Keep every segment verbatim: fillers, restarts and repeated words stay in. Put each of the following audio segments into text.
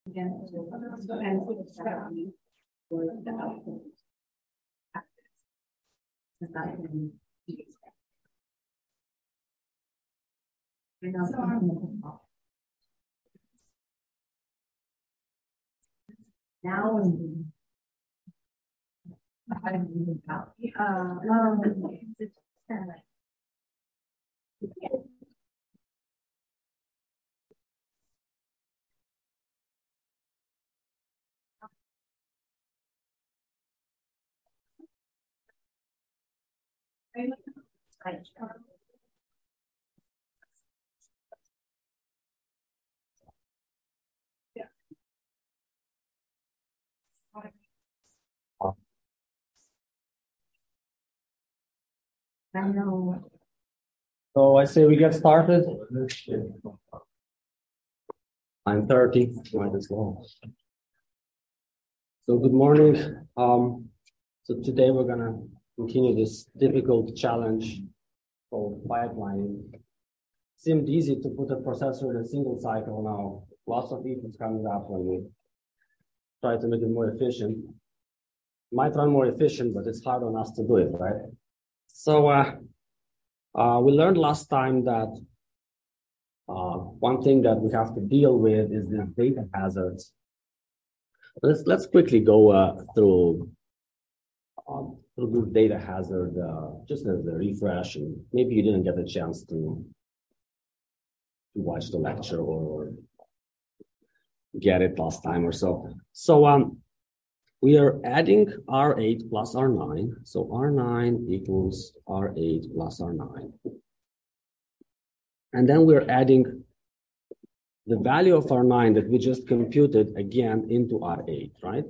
Again, and for the output. Now, I don't know. I know. So I say we get started. nine thirty, might as well. So good morning. Um, so today we're gonna continue this difficult challenge called pipelining. Seemed easy to put a processor in a single cycle now. Lots of issues coming up when we try to make it more efficient. Might run more efficient, but it's hard on us to do it, right? So uh, uh, we learned last time that uh, one thing that we have to deal with is the data hazards. Let's let's quickly go uh, through um, through this data hazard uh, just as a refresh, and maybe you didn't get a chance to to watch the lecture or get it last time or so. So um, we are adding R eight plus R nine. So R nine equals R eight plus R nine. And then we're adding the value of R nine that we just computed again into R eight, right?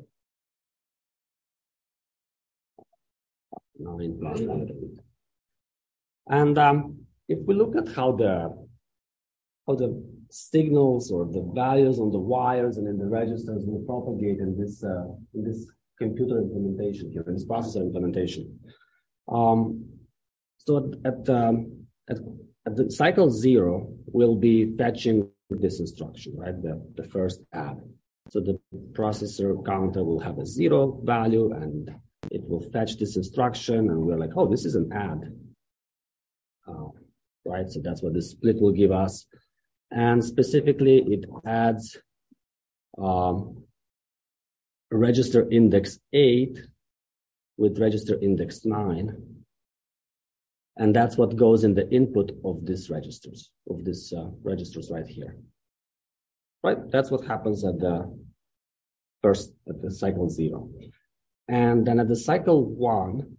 nine plus R eight. And um, if we look at how the how the signals or the values on the wires and in the registers will propagate in this uh, in this computer implementation here, in this processor implementation. Um, so at um, at at the cycle zero, we'll be fetching this instruction, right? The the first add. So the processor counter will have a zero value, and it will fetch this instruction, and we're like, oh, this is an add, uh, right? So that's what this split will give us. And specifically, it adds um, register index eight with register index nine. And that's what goes in the input of these registers, of these uh, registers right here. Right? That's what happens at the first, at the cycle zero. And then at the cycle one,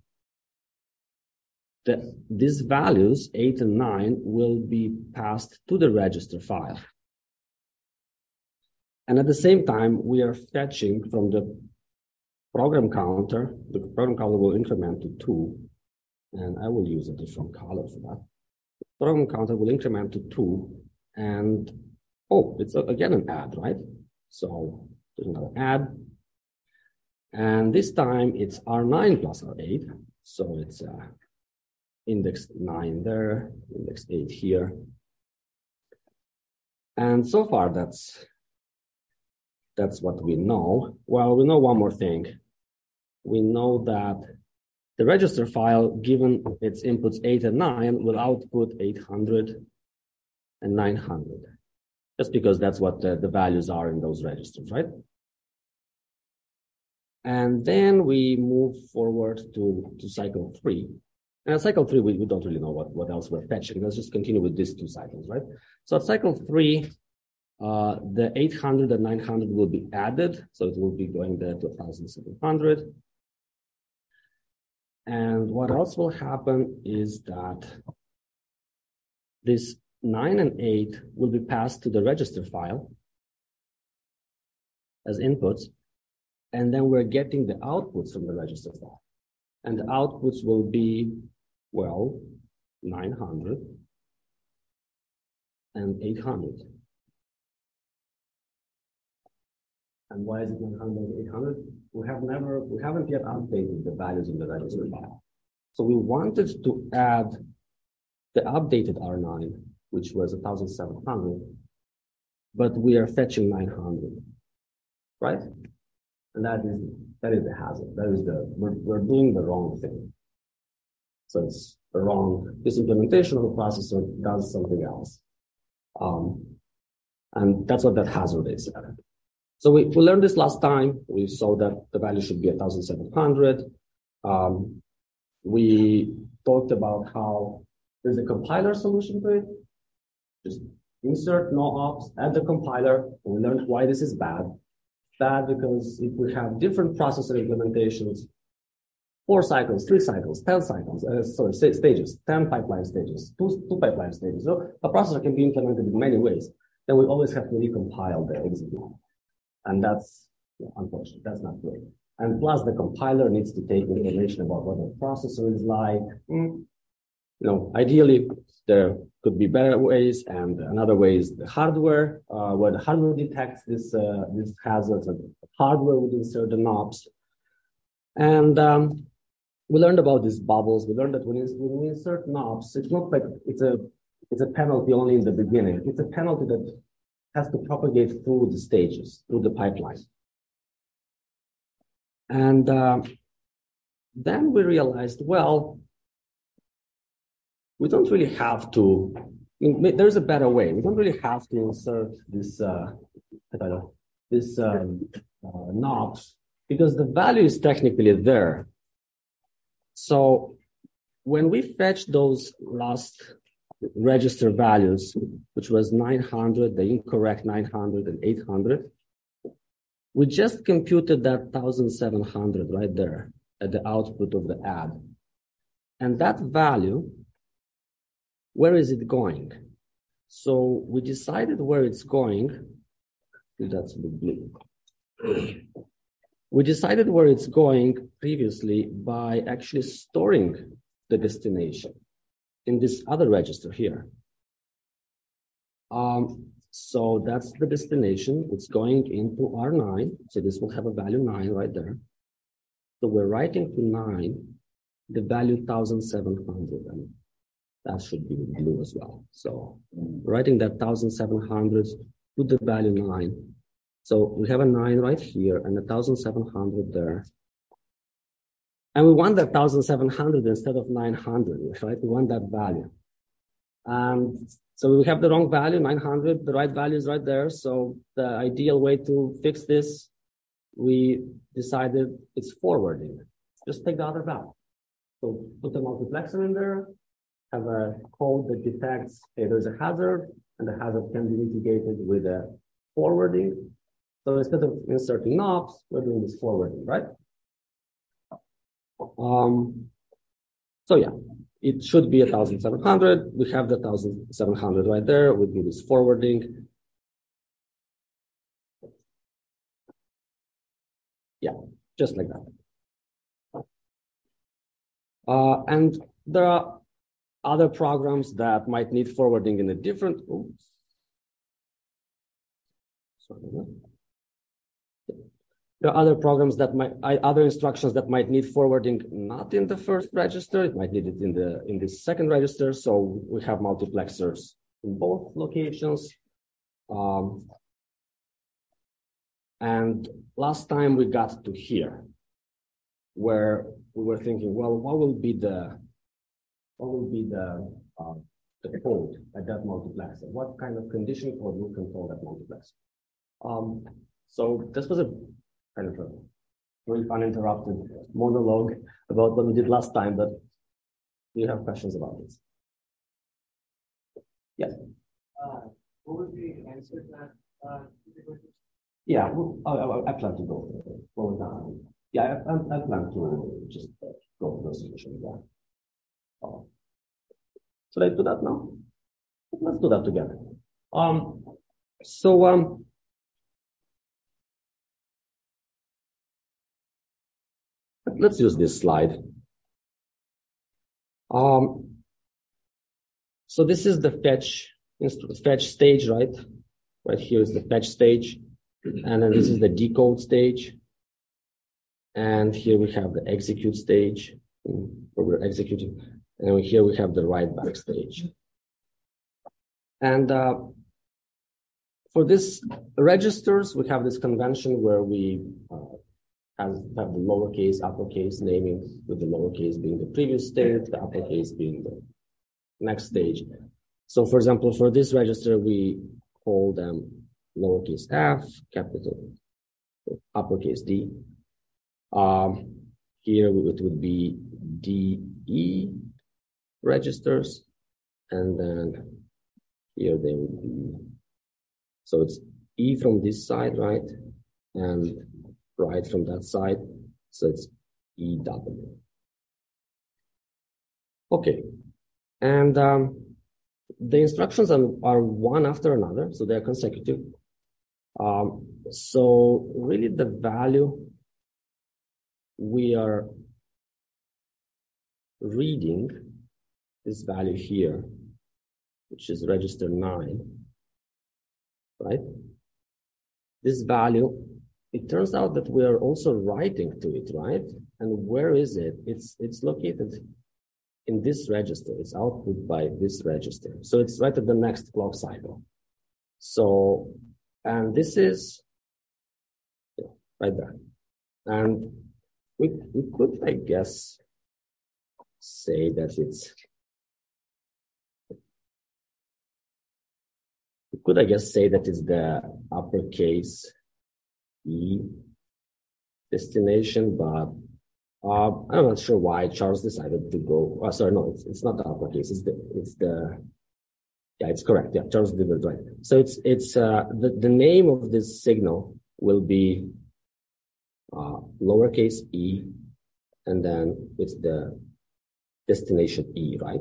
the, these values, eight and nine, will be passed to the register file. And at the same time, we are fetching from the program counter, the program counter will increment to two, and I will use a different color for that. The program counter will increment to two, and oh, it's a, again an add, right? So there's another add. And this time it's R nine plus R eight, so it's uh, index nine there, index eight here. And so far that's that's what we know. Well, we know one more thing. We know that the register file, given its inputs eight and nine, will output eight hundred and nine hundred. Just because that's what the, the values are in those registers, right? And then we move forward to, to cycle three. And at cycle three, we, we don't really know what, what else we're fetching. Let's just continue with these two cycles, right? So at cycle three, uh, the eight hundred and nine hundred will be added. So it will be going there to one thousand seven hundred. And what else will happen is that this nine and eight will be passed to the register file as inputs. And then we're getting the outputs from the register file. And the outputs will be, well, nine hundred and eight hundred. And why is it nine hundred and eight hundred? We have never, we haven't yet updated the values in the register file. So we wanted to add the updated R nine, which was one thousand seven hundred, but we are fetching nine hundred. right? And that is that is the hazard. That is the we're, we're doing the wrong thing. So it's the wrong. This implementation of the processor does something else, um, and that's what that hazard is. So we, we learned this last time. We saw that the value should be one thousand seven hundred. Um, we talked about how there's a compiler solution to it. Just insert no ops, add the compiler. We learned why this is bad. Bad because if we have different processor implementations, four cycles, three cycles, ten cycles, uh, sorry, stages, ten pipeline stages, two, two pipeline stages. So a processor can be implemented in many ways. Then we always have to recompile the execute. And that's, yeah, unfortunate, that's not great. And plus the compiler needs to take information about what the processor is like. Mm. You know, ideally, there could be better ways, and another way is the hardware, uh, where the hardware detects this, uh, this hazards, and the hardware would insert the knobs. And um, we learned about these bubbles. We learned that when, when we insert knobs, it's not like it's a, it's a penalty only in the beginning. It's a penalty that has to propagate through the stages, through the pipeline. And uh, then we realized, well, we don't really have to, I mean, there's a better way. We don't really have to insert this, uh, this um, uh, knobs because the value is technically there. So when we fetch those last register values, which was nine hundred, the incorrect nine hundred and eight hundred, we just computed that one thousand seven hundred right there at the output of the add. And that value, where is it going? So we decided where it's going. That's the blue. We decided where it's going previously by actually storing the destination in this other register here. Um, so that's the destination. It's going into R nine. So this will have a value nine right there. So we're writing to nine the value one thousand seven hundred. And that should be blue as well. So writing that one thousand seven hundred to the value nine. So we have a nine right here and a one thousand seven hundred there. And we want that one thousand seven hundred instead of nine hundred, right? We want that value. And so we have the wrong value, nine hundred. The right value is right there. So the ideal way to fix this, we decided it's forwarding. Just take the other value. So put a multiplexer in there, have a code that detects, hey, there's a hazard, and the hazard can be mitigated with a forwarding. So instead of inserting knobs, we're doing this forwarding, right? Um, so yeah, it should be one thousand seven hundred. We have the one thousand seven hundred right there. We do this forwarding. Yeah, just like that. Uh, and there are other programs that might need forwarding in a different, oops. Sorry. There are other programs that might, other instructions that might need forwarding not in the first register. It might need it in the in the second register. So we have multiplexers in both locations. Um, and last time we got to here, where we were thinking, well, what will be the what will be the uh, the code at that multiplexer? What kind of condition code will control that multiplexer? Um, so this was a kind of a very uninterrupted monologue about what we did last time, but do you have questions about this? Yes. Uh, what would be the answer to that? Uh, yeah, well, I, I plan to go go down. Yeah, I, I plan to just go for the solution. Yeah. Oh. Should I do that now? Let's do that together. Um. So um. Let's use this slide. Um, so this is the fetch, fetch stage, right? Right here is the fetch stage. And then this is the decode stage. And here we have the execute stage, where we're executing. And here we have the write back stage. And uh, for this registers, we have this convention where we uh, have, have the lowercase, uppercase naming, with the lowercase being the previous state, the uppercase being the next stage. So, for example, for this register, we call them lowercase f, capital, uppercase D. Um, here it would be D E registers, and then here they would be, so it's E from this side, right? And right from that side, so it's E W. Okay, and um, the instructions are, are one after another, so they're consecutive. Um, so really the value we are reading, this value here, which is register nine, right? This value, it turns out that we are also writing to it, right? And where is it? It's, it's located in this register. It's output by this register. So it's right at the next clock cycle. So, and this is yeah, right there. And we, we could, I guess, say that it's, we could, I guess, say that it's the uppercase E destination, but uh, I'm not sure why Charles decided to go. Oh, sorry, no, it's, it's not the uppercase. It's the, it's the, yeah, it's correct. Yeah, Charles did it right. So it's, it's, uh, the, the name of this signal will be, uh, lowercase e, and then it's the destination E, right?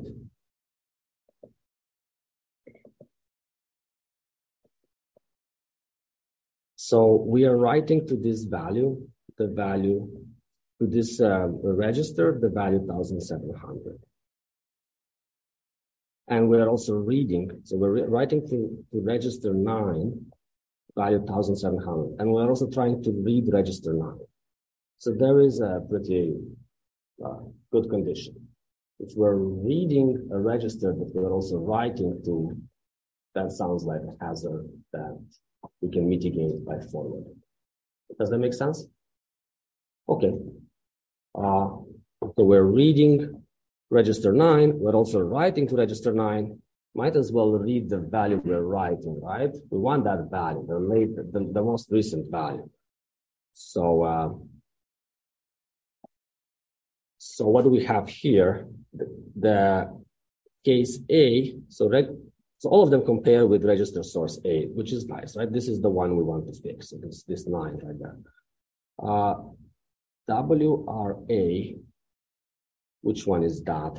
So we are writing to this value, the value, to this uh, register, the value one thousand seven hundred. And we're also reading, so we're writing to, to register nine, value one thousand seven hundred. And we're also trying to read register nine. So there is a pretty uh, good condition. If we're reading a register that we're also writing to, that sounds like a hazard that we can mitigate by forwarding. Does that make sense? Okay. Uh, so we're reading register nine. We're also writing to register nine. Might as well read the value we're writing, right? We want that value, the late, the, the most recent value. So, uh, so what do we have here? The, the case A, so reg, so all of them compare with register source A, which is nice, right? This is the one we want to fix. So this, this nine right there. Uh, W R A, which one is that?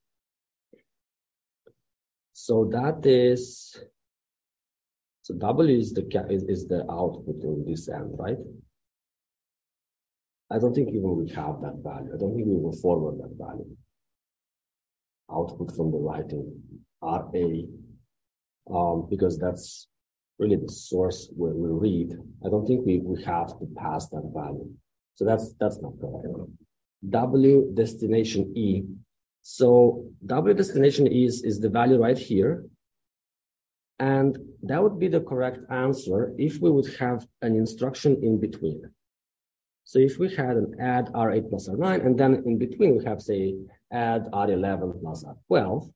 So that is, so W is the is, is the output in this end, right? I don't think even we have that value. I don't think we will forward that value. Output from the writing R A, um, because that's really the source where we read. I don't think we, we have to pass that value. So that's that's not correct. W destination E. So W destination E is, is the value right here. And that would be the correct answer if we would have an instruction in between. So if we had an add R eight plus R nine, and then in between we have, say, add R eleven plus R twelve,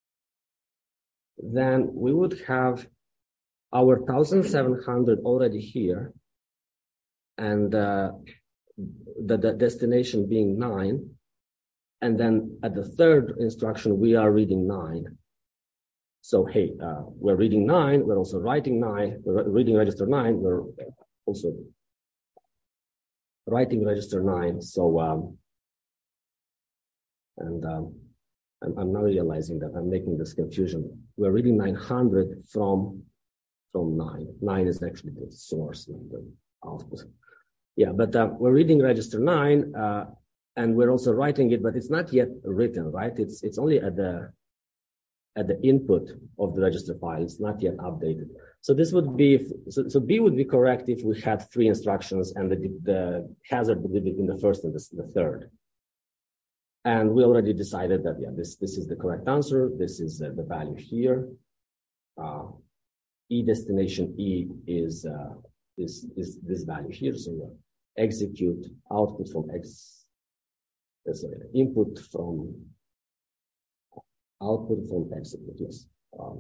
then we would have our one thousand seven hundred already here, and uh, the, the destination being nine. And then at the third instruction, we are reading nine. So, hey, uh, we're reading nine. We're also writing nine. We're reading register nine. We're also writing register nine. So, um, and um, I'm, I'm now realizing that I'm making this confusion. We're reading nine hundred from, from nine. Nine is actually the source, not the output. Yeah, but uh, we're reading register nine. Uh, And we're also writing it, but it's not yet written, right? It's it's only at the at the input of the register file. It's not yet updated. So this would be if, so, so B would be correct if we had three instructions and the the hazard would be between the first and the, the third. And we already decided that yeah, this this is the correct answer. This is uh, the value here. Uh, E destination E is uh, is is this value here. So uh, execute output from X, uh, sorry, input from output from execute. Yes, um,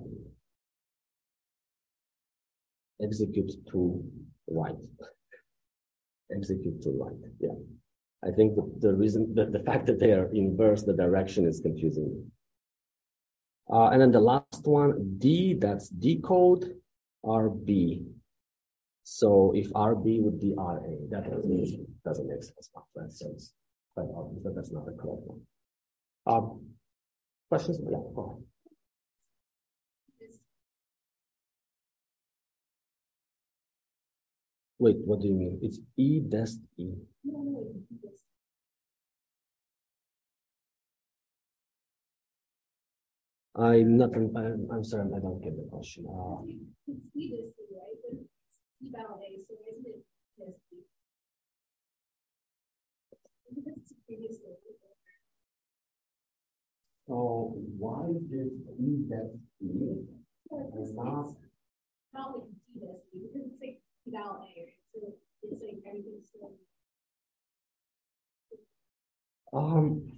execute to right. Execute to right. Yeah, I think the, the reason the, the fact that they are inverse the direction is confusing me. Uh, and then the last one, D, that's decode, R B. So if R B would be R A, that doesn't, doesn't make sense. That sense, but obviously that's not a correct one. Um, questions? Yeah, go ahead. Wait, what do you mean? It's E dest E. I'm not, I'm, I'm sorry, I don't get the question. Uh, It's E this E, right? But it's E val A, so isn't it this E? It's previously. so why did E dest E? It's not- not like D this E, because it's like E val A, right? So it's like everything's still. Um,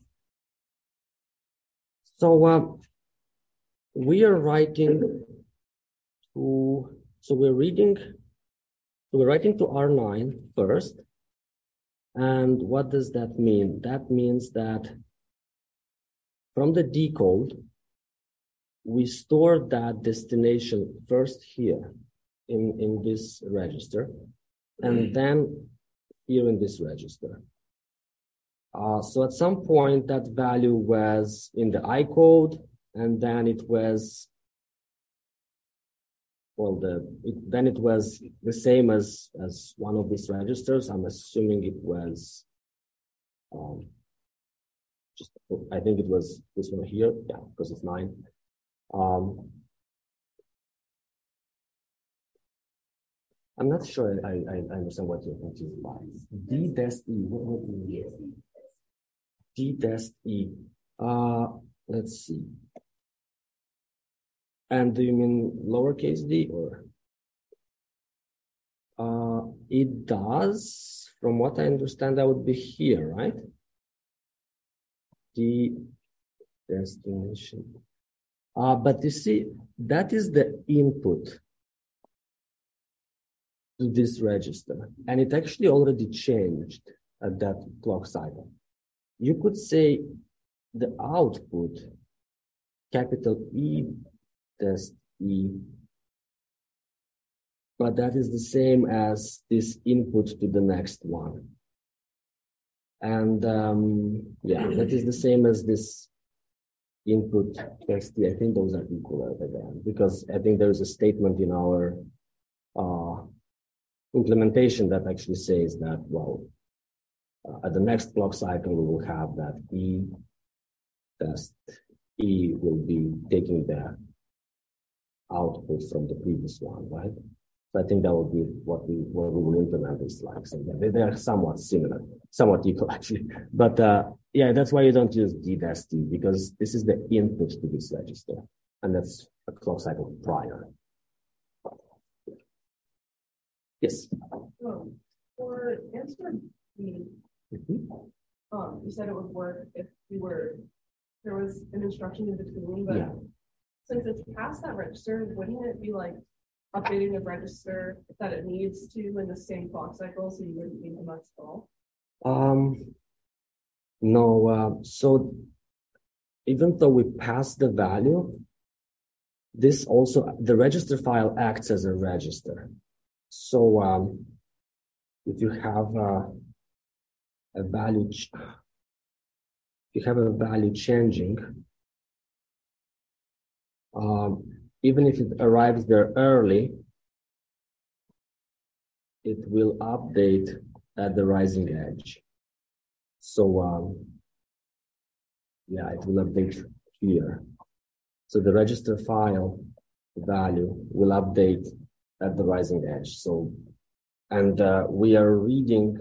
so uh, we are writing to, so we're reading, so we're writing to R nine first. And what does that mean? That means that from the decode, we store that destination first here in, in this register, and then here in this register. Uh, so at some point, that value was in the I code, and then it was, well, the it, then it was the same as, as one of these registers. I'm assuming it was, um, just, I think it was this one here, yeah, because it's nine. Um, I'm not sure I, I, I understand what you're confused by. D dest E, what, what do you mean? D dest E. Uh, let's see. And do you mean lowercase d or? Uh, it does, from what I understand, that would be here, right? D destination. Uh, but you see, that is the input to this register, and it actually already changed at that clock cycle. You could say the output, capital E dest E, but that is the same as this input to the next one. And um, yeah, that is the same as this input text. I think those are equal again, because I think there is a statement in our uh, implementation that actually says that, well, uh, at the next clock cycle, we will have that E dest E will be taking the output from the previous one, right? So I think that will be what we what we will implement these slides. And they, they are somewhat similar, somewhat equal actually. But uh, yeah, that's why you don't use D dest E, because this is the input to this register, and that's a clock cycle prior. Yes. Um, for answer B, Mm-hmm. um, you said it would work if we were, there was an instruction in between, but Yeah. since it's past that register, wouldn't it be like updating the register that it needs to in the same clock cycle, so you wouldn't need the max call? Um, no, uh, so even though we pass the value, this also, the register file acts as a register. So um, if you have uh, a value, ch if you have a value changing, um, even if it arrives there early, it will update at the rising edge. So um, yeah, it will update here. So the register file value will update at the rising edge. So, and uh, we are reading,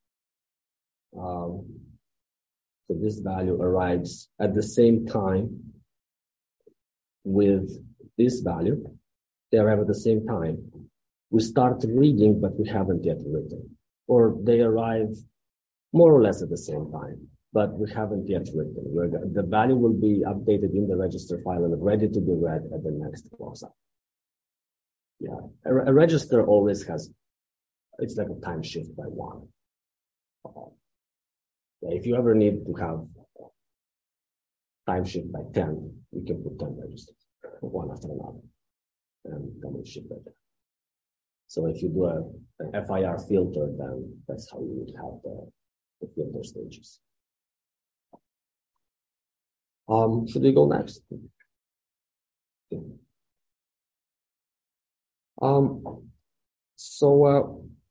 um, so this value arrives at the same time with this value, they arrive at the same time. We start reading, but we haven't yet written. Or they arrive more or less at the same time, but we haven't yet written. We're, the value will be updated in the register file and ready to be read at the next clock cycle. Yeah, a, a register always has, it's like a time shift by one. Uh, yeah, if you ever need to have time shift by ten, you can put ten registers, one after another, and come and shift that. So if you do a, an F I R filter, then that's how you would have the, the filter stages. Um, should we go next? Um, so, uh,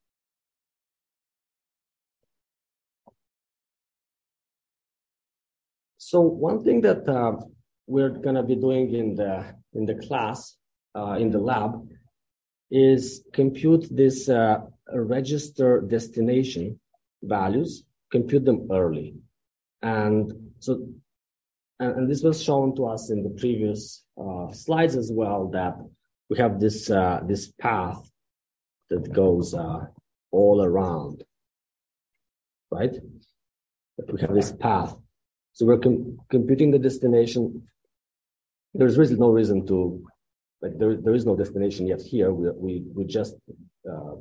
so one thing that uh, we're going to be doing in the in the class, uh, in the lab, is compute this uh, register destination values, compute them early, and so, and, and this was shown to us in the previous uh, slides as well, that we have this uh, this path that goes uh, all around, right? But we have this path, so we're com- computing the destination. There's really no reason to. Like there, there is no destination yet here. We we we just uh,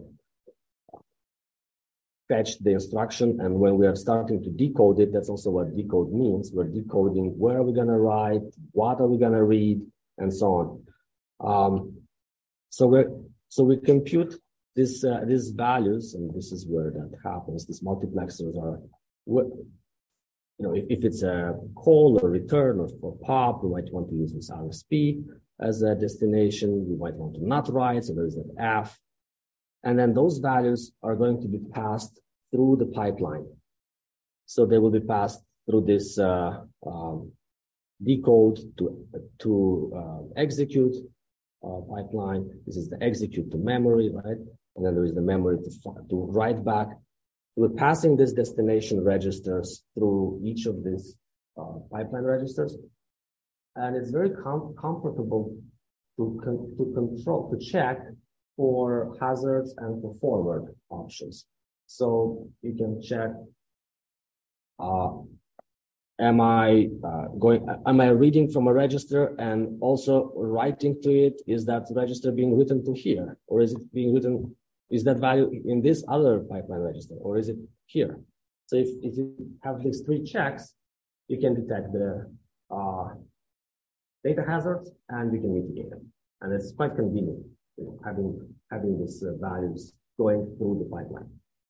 fetched the instruction, and when we are starting to decode it, that's also what decode means. We're decoding where are we going to write, what are we going to read, and so on. Um, so we so we compute this uh, these values, and this is where that happens. These multiplexers are, you know, if, if it's a call or return or for pop, we might want to use this R S P as a destination. We might want to not write, so there's an F. And then those values are going to be passed through the pipeline. So they will be passed through this uh, um, decode to, to uh, execute uh, pipeline. This is the execute to memory, right? And then there is the memory to, to write back. We're passing these destination registers through each of these uh, pipeline registers. And it's very com- comfortable to, con- to control, to check for hazards and for forward options. So you can check, uh, am I uh, going, am I reading from a register and also writing to it? Is that register being written to here? Or is it being written, is that value in this other pipeline register? Or is it here? So if, if you have these three checks, you can detect the uh, data hazards, and we can mitigate them. And it's quite convenient, you know, having having these uh, values going through the pipeline.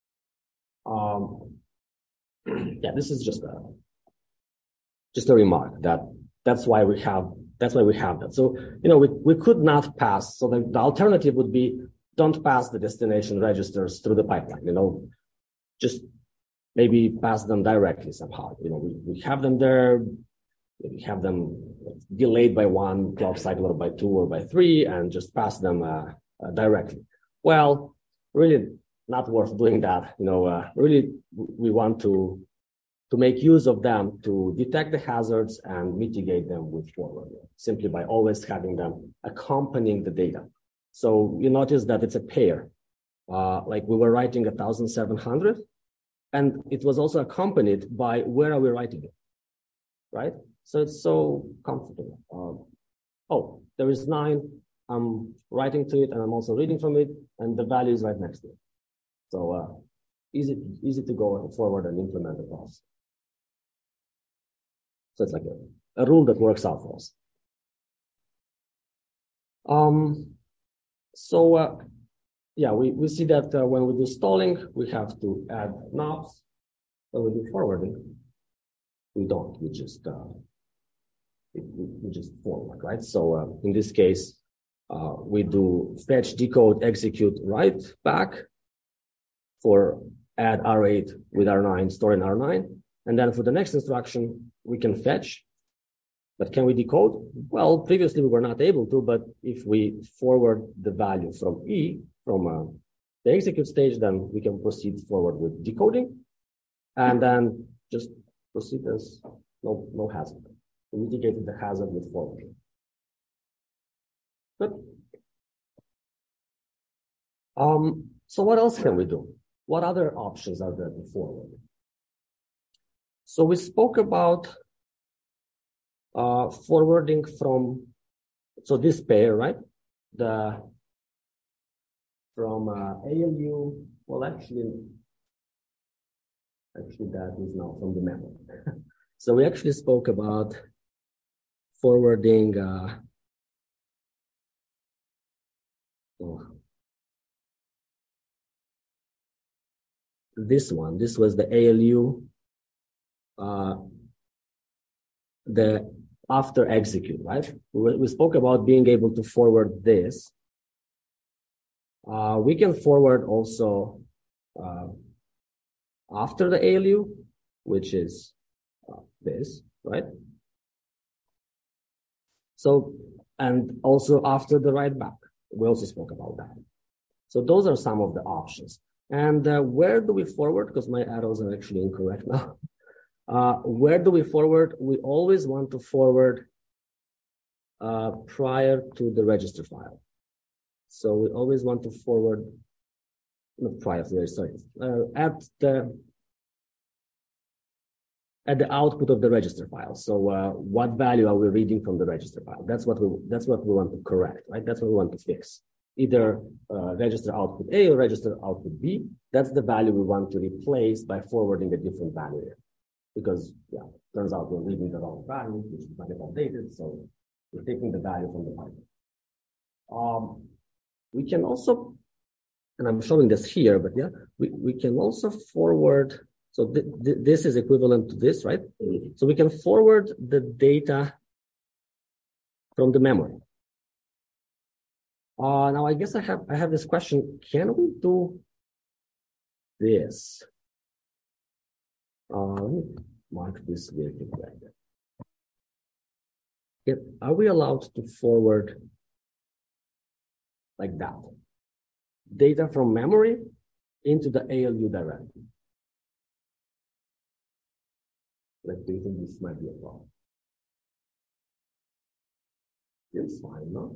Um, yeah, this is just a just a remark that that's why we have that's why we have that. So you know, we we could not pass. So the, the alternative would be don't pass the destination registers through the pipeline. You know, just maybe pass them directly somehow. You know, we we have them there. We have them delayed by one clock cycle or by two or by three and just pass them uh, uh, directly. Well, really not worth doing that. You know, uh, really we want to to make use of them to detect the hazards and mitigate them with forward, simply by always having them accompanying the data. So you notice that it's a pair. Uh, like we were writing one seven hundred, and it was also accompanied by where are we writing it, right? So it's so comfortable. Um, oh, there is nine. I'm writing to it, and I'm also reading from it, and the value is right next to it. So uh, easy, easy to go forward and implement the process. So it's like a, a rule that works out for us. Um. So uh, yeah, we we see that uh, when we do stalling, we have to add knobs. When we do forwarding, we don't. We just uh, We, we just forward, right? So uh, in this case, uh, we do fetch, decode, execute, write back for add R eight with R nine, store in R nine. And then for the next instruction, we can fetch. But can we decode? Well, previously we were not able to, but if we forward the value from E, from uh, the execute stage, then we can proceed forward with decoding. And then just proceed as no, no hazard. We mitigated the hazard with forwarding. Good. Um, so what else can we do? What other options are there to forward? So we spoke about uh, forwarding from, so this pair, right? The from uh, A L U, well, actually, actually that is now from the memory. So we actually spoke about forwarding uh, oh, this one. This was the A L U, uh, the after execute, right? We, we spoke about being able to forward this. Uh, we can forward also uh, after the A L U, which is uh, this, right? So, and also after the write back, we also spoke about that. So those are some of the options. And uh, where do we forward? Because my arrows are actually incorrect now. Uh, where do we forward? We always want to forward uh, prior to the register file. So we always want to forward, not prior to the, sorry, uh, at the at the output of the register file. So uh, what value are we reading from the register file? That's what we that's what we want to correct, right? That's what we want to fix. Either uh, register output A or register output B. That's the value we want to replace by forwarding a different value here. Because yeah, turns out we're reading the wrong value, which is not updated. So we're taking the value from the pipe. Um, we can also, and I'm showing this here, but yeah, we, we can also forward. So th th this is equivalent to this, right? So we can forward the data from the memory. Uh, now I guess I have I have this question. Can we do this? Uh, let me mark this very quickly. Yeah, are we allowed to forward like that? Data from memory into the A L U directly. Like, do you think this might be a problem? It's fine, no?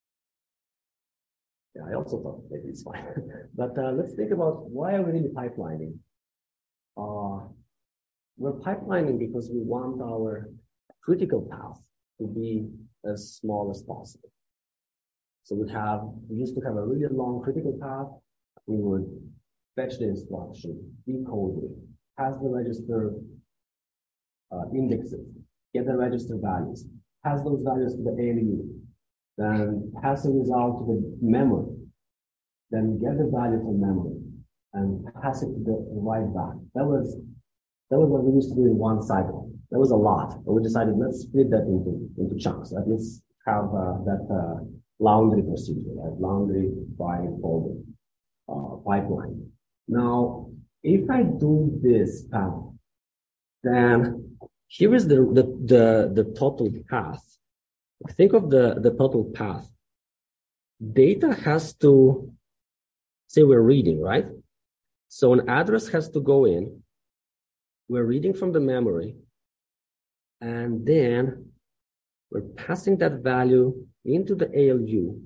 Yeah, I also thought maybe it's fine. But uh, let's think about why are we really pipelining? Uh, we're pipelining because we want our critical path to be as small as possible. So we have, we used to have a really long critical path. We would fetch the instruction, decode it, pass the register uh, indexes, get the register values, pass those values to the A L U, then pass the result to the memory, then get the value from memory, and pass it to the write back. That was that was what we used to do in one cycle. That was a lot, but we decided let's split that into into chunks. Right? Let's have uh, that uh, laundry procedure, right? Laundry by folder uh, pipeline. Now, if I do this path, then here is the the the, the total path. Think of the, the total path. Data has to, say we're reading, right? So an address has to go in. We're reading from the memory. And then we're passing that value into the A L U.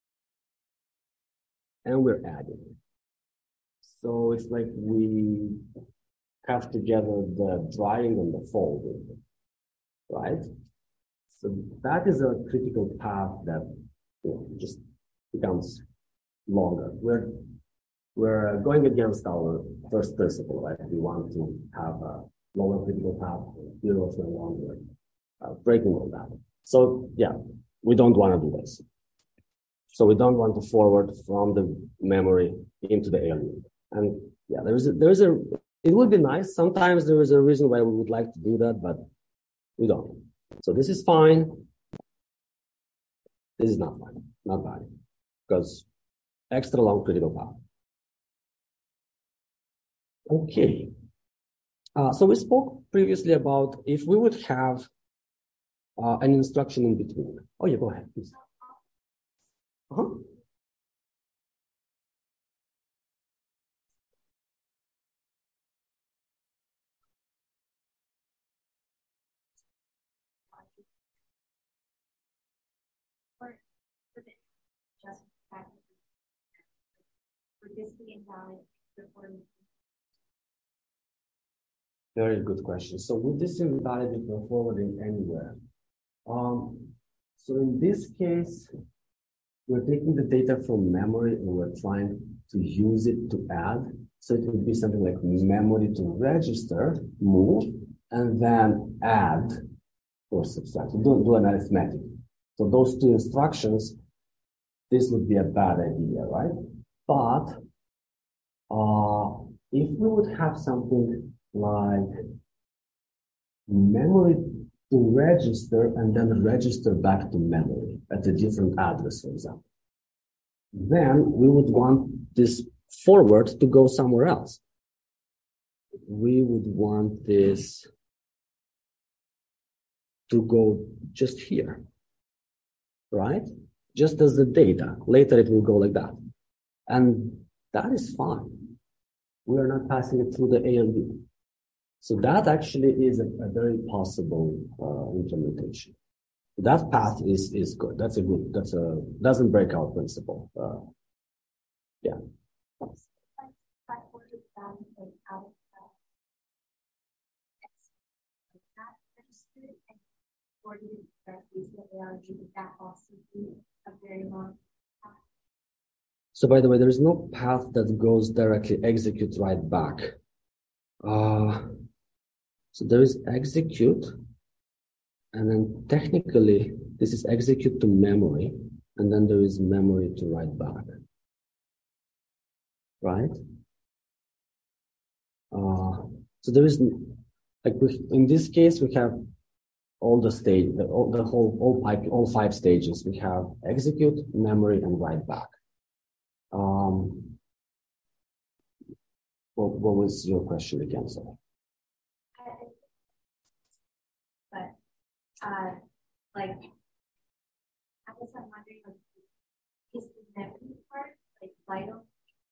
And we're adding. So it's like we have together the drying and the folding, right? So that is a critical path that you know, just becomes longer. We're we're going against our first principle, right? We want to have a lower critical path, zero no longer uh, breaking all that. So yeah, we don't want to do this. So we don't want to forward from the memory into the A L U. And yeah, there is a, there is a. It would be nice. Sometimes there is a reason why we would like to do that, but we don't. So this is fine. This is not fine, not bad, because extra long critical path. Okay. Uh, so we spoke previously about if we would have uh, an instruction in between. Oh yeah, go ahead, please. Uh-huh. Or is it just this be invalid before? Very good question. So would this invalid if we're forwarding anywhere? Um, so in this case, we're taking the data from memory and we're trying to use it to add. So it would be something like memory to register, move, and then add or subtract. Do, do an arithmetic. So those two instructions, this would be a bad idea, right? But uh, if we would have something like memory to register and then register back to memory at a different address, for example, then we would want this forward to go somewhere else. We would want this to go just here, right? Just as the data. Later it will go like that. And that is fine. We are not passing it through the A L U. So that actually is a, a very possible uh, implementation. That path is is good. That's a good. That's a doesn't break our principle. Uh, yeah. So by the way, there is no path that goes directly execute right back. Uh, so there is execute, and then technically this is execute to memory, and then there is memory to write back. Right? Uh, so there is, like we, in this case, we have all the stage, the, all, the whole, all, pipe, all five stages. We have execute, memory, and write back. Um, what, what was your question again, sorry? But, uh, like, I guess I'm wondering, like, is the memory part, like, vital?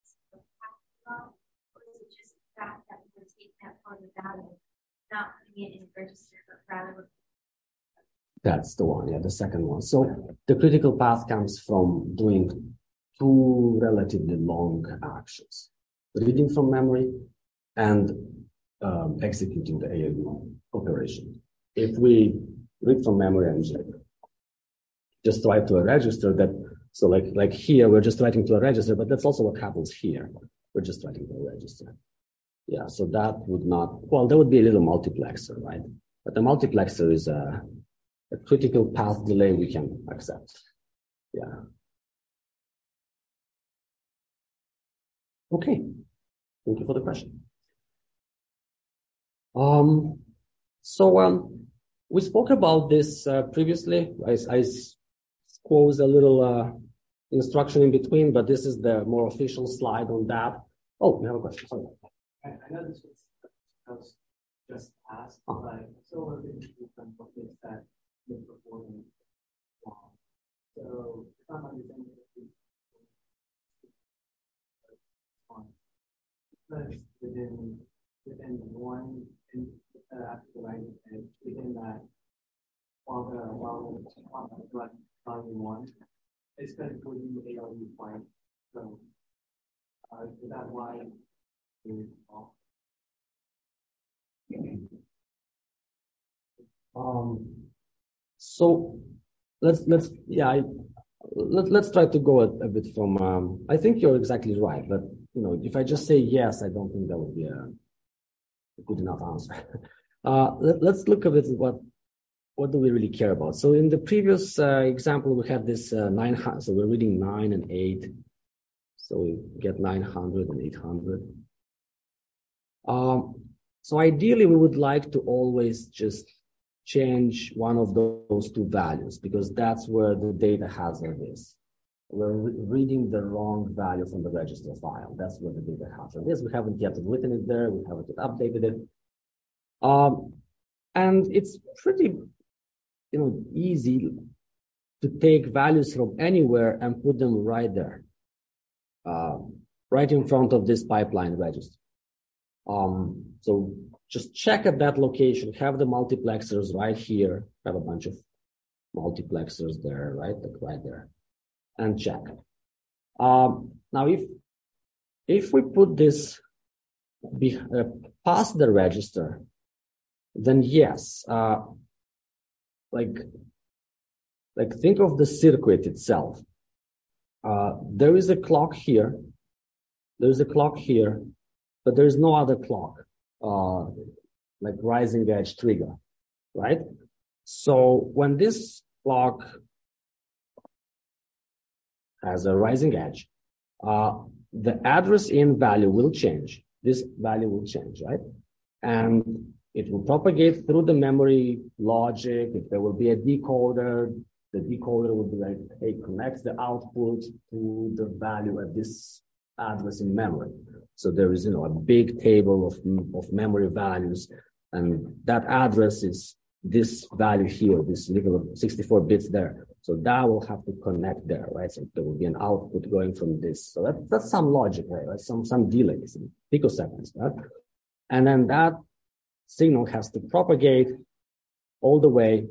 Or is it just the fact that we're taking that part of the data, not putting it in the register, but rather? That's the one, yeah, the second one. So the critical path comes from doing two relatively long actions, reading from memory and um, executing the A L U operation. If we read from memory and just write to a register, that so like like here we're just writing to a register, but that's also what happens here. We're just writing to a register. Yeah, so that would not, well, there would be a little multiplexer, right? But the multiplexer is a, a critical path delay we can accept. Yeah. Okay, thank you for the question. Um, so um, we spoke about this uh, previously. I, I squoze a little uh, instruction in between, but this is the more official slide on that. Oh, we have a question. Sorry. I, I know this was, was just asked, uh-huh. But I still want to do some things that you're performing. Um, so if I'm understanding it, because within within one and uh, after the right and within that while the while the run volume one, it's going to go in the A L U point. So uh, is that why you um so let's let's yeah I, let, let's try to go a, a bit from um I think you're exactly right, but you know, if I just say yes, I don't think that would be a, a good enough answer. Uh, let, let's look a bit at what, what do we really care about. So in the previous uh, example, we had this uh, nine hundred, so we're reading nine and eight. So we get nine hundred and eight hundred. Um, so ideally, we would like to always just change one of those two values because that's where the data hazard is. We're re reading the wrong value from the register file. That's where the data hazard is. We haven't yet written it there. We haven't yet updated it. Um, and it's pretty, you know, easy to take values from anywhere and put them right there, uh, right in front of this pipeline register. Um, so just check at that location, have the multiplexers right here, have a bunch of multiplexers there, right, right there. And check. Um, now, if if we put this be, uh, past the register, then yes, uh, like, like think of the circuit itself. Uh, there is a clock here, there is a clock here, but there is no other clock, uh, like rising edge trigger, right? So when this clock has a rising edge, uh, the address in value will change. This value will change, right? And it will propagate through the memory logic. If there will be a decoder, the decoder will be like, hey, connects the output to the value at this address in memory. So there is, you know, a big table of, of memory values, and that address is this value here, this little sixty-four bits there. So that will have to connect there, right? So there will be an output going from this. So that, that's some logic, right? Some, some delays in picoseconds, right? And then that signal has to propagate all the way,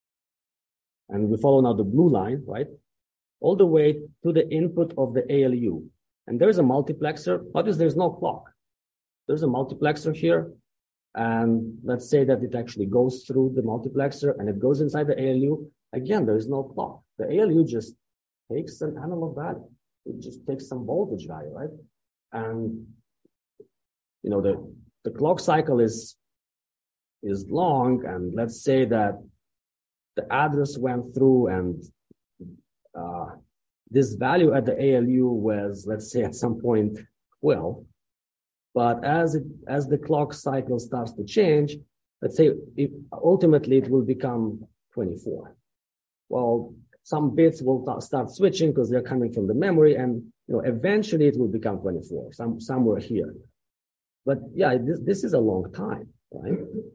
and we follow now the blue line, right? All the way to the input of the A L U. And there's a multiplexer. Notice there's no clock. There's a multiplexer here. And let's say that it actually goes through the multiplexer and it goes inside the A L U. Again, there is no clock. The A L U just takes an analog value. It just takes some voltage value, right? And, you know, the, the clock cycle is, is long. And let's say that the address went through and, uh, this value at the A L U was, let's say at some point, twelve. But as it, as the clock cycle starts to change, let's say it, ultimately it will become twenty-four. Well, some bits will t- start switching because they're coming from the memory, and you know eventually it will become twenty-four, some somewhere here. But yeah, this this is a long time, right?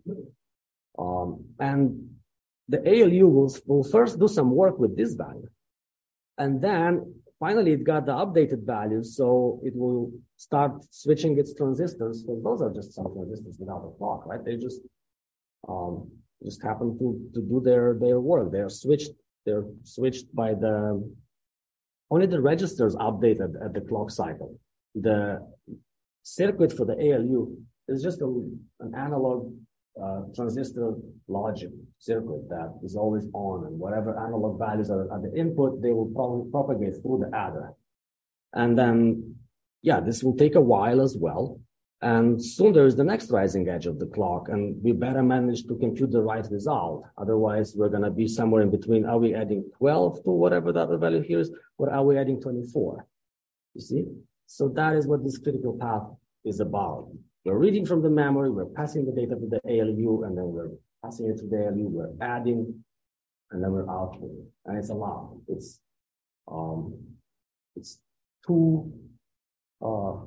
Um, and the A L U will will first do some work with this value, and then finally it got the updated values, so it will start switching its transistors, because those are just some transistors without a clock, right? They just um, just happen to, to do their, their work. They are switched, they're switched by the, only the registers updated at the clock cycle. The circuit for the A L U is just a, an analog uh, transistor logic circuit that is always on, and whatever analog values are at the input, they will probably propagate through the adder. And then, yeah, this will take a while as well. And soon there is the next rising edge of the clock, and we better manage to compute the right result. Otherwise, we're going to be somewhere in between. Are we adding twelve to whatever the other value here is, or are we adding twenty-four? You see? So that is what this critical path is about. We're reading from the memory, we're passing the data to the A L U, and then we're passing it to the A L U, we're adding, and then we're outputting. And it's a lot. It's, um, it's two, uh,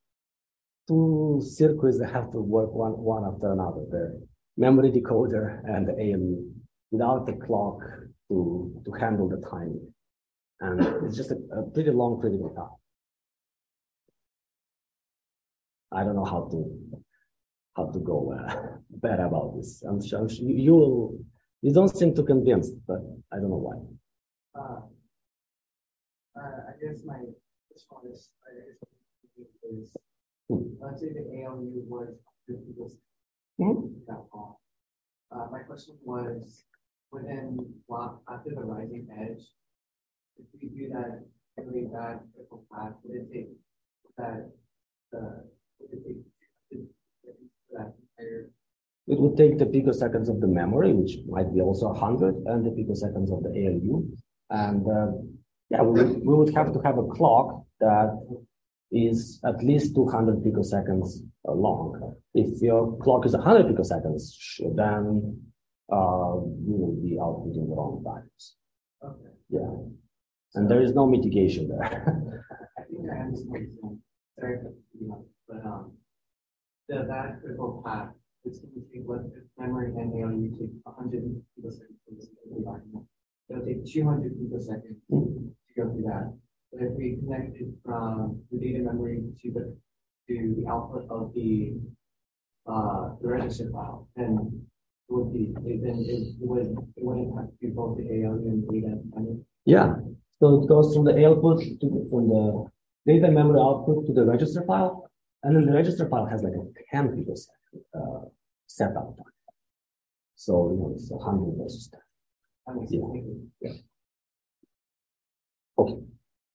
two circuits that have to work one, one after another, the memory decoder and the A L U, without the clock to, to handle the timing. And it's just a, a pretty long critical path. I don't know how to how to go uh, better about this. I'm sure, I'm sure you will. You don't seem too convinced, but I don't know why. Uh, uh, I guess my this one is is hmm. let's say the A L U was fifty percent. Mm-hmm. Uh, my question was within well, after the rising edge, if we do that really bad critical path, would it take that the It would take the picoseconds of the memory, which might be also one hundred, and the picoseconds of the A L U. And uh, yeah, we would, we would have to have a clock that is at least two hundred picoseconds long. If your clock is one hundred picoseconds, then uh, you will be outputting the wrong values. Okay. Yeah. And there is no mitigation there. I think I understand. Sorry, but um, the that critical path is going to take what memory and A L U take one hundred picoseconds for this environment. It'll take two hundred picoseconds to go through that. But if we connect it from the data memory to the to the output of the uh the register file, then it would be then it would it wouldn't have to do both the A L U and the data memory. Yeah. So it goes from the output to the, from the data memory output to the register file, and then the register file has like a ten picosecond uh, setup time. So, you know, it's one hundred versus ten. Yeah. Yeah. Okay.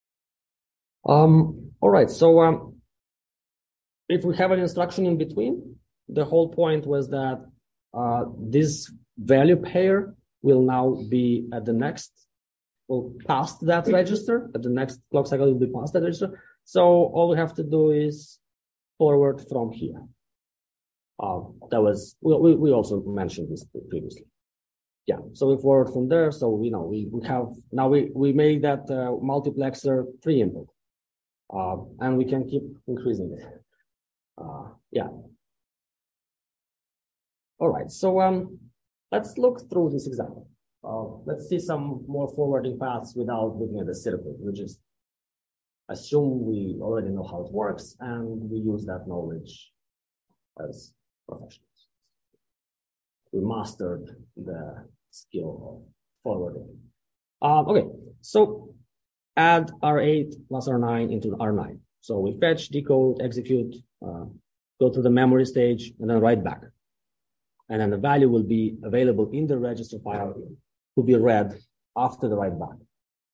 Um, all right. So, um, if we have an instruction in between, the whole point was that uh, this value pair will now be at the next, will pass that register, at the next clock cycle will be past that register. So all we have to do is forward from here. Uh, that was, we, we also mentioned this previously. Yeah, so we forward from there. So, you know, we, we have, now we, we made that uh, multiplexer three input. Uh, and we can keep increasing it. Uh, yeah. All right, so um, let's look through this example. Uh, let's see some more forwarding paths without looking at the circuit. We just assume we already know how it works, and we use that knowledge as professionals. We mastered the skill of forwarding. Um, okay, so add R eight plus R nine into R nine. So we fetch, decode, execute, uh, go to the memory stage, and then write back. And then the value will be available in the register file to be read after the write back.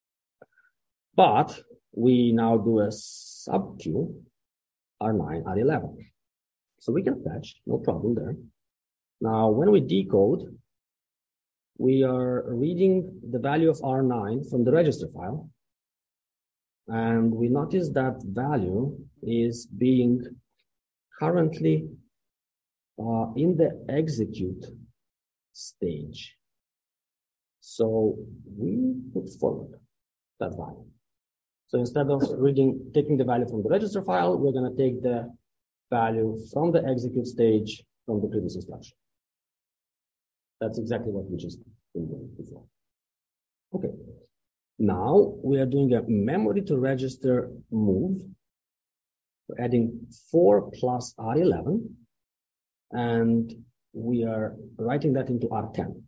But we now do a subqueue R nine, R eleven. So we can fetch, no problem there. Now, when we decode, we are reading the value of R nine from the register file. And we notice that value is being currently uh, in the execute stage. So we put forward that value. So instead of reading, taking the value from the register file, we're going to take the value from the execute stage from the previous instruction. That's exactly what we just did before. Okay. Now we are doing a memory to register move. We're adding four plus R eleven, and we are writing that into R ten.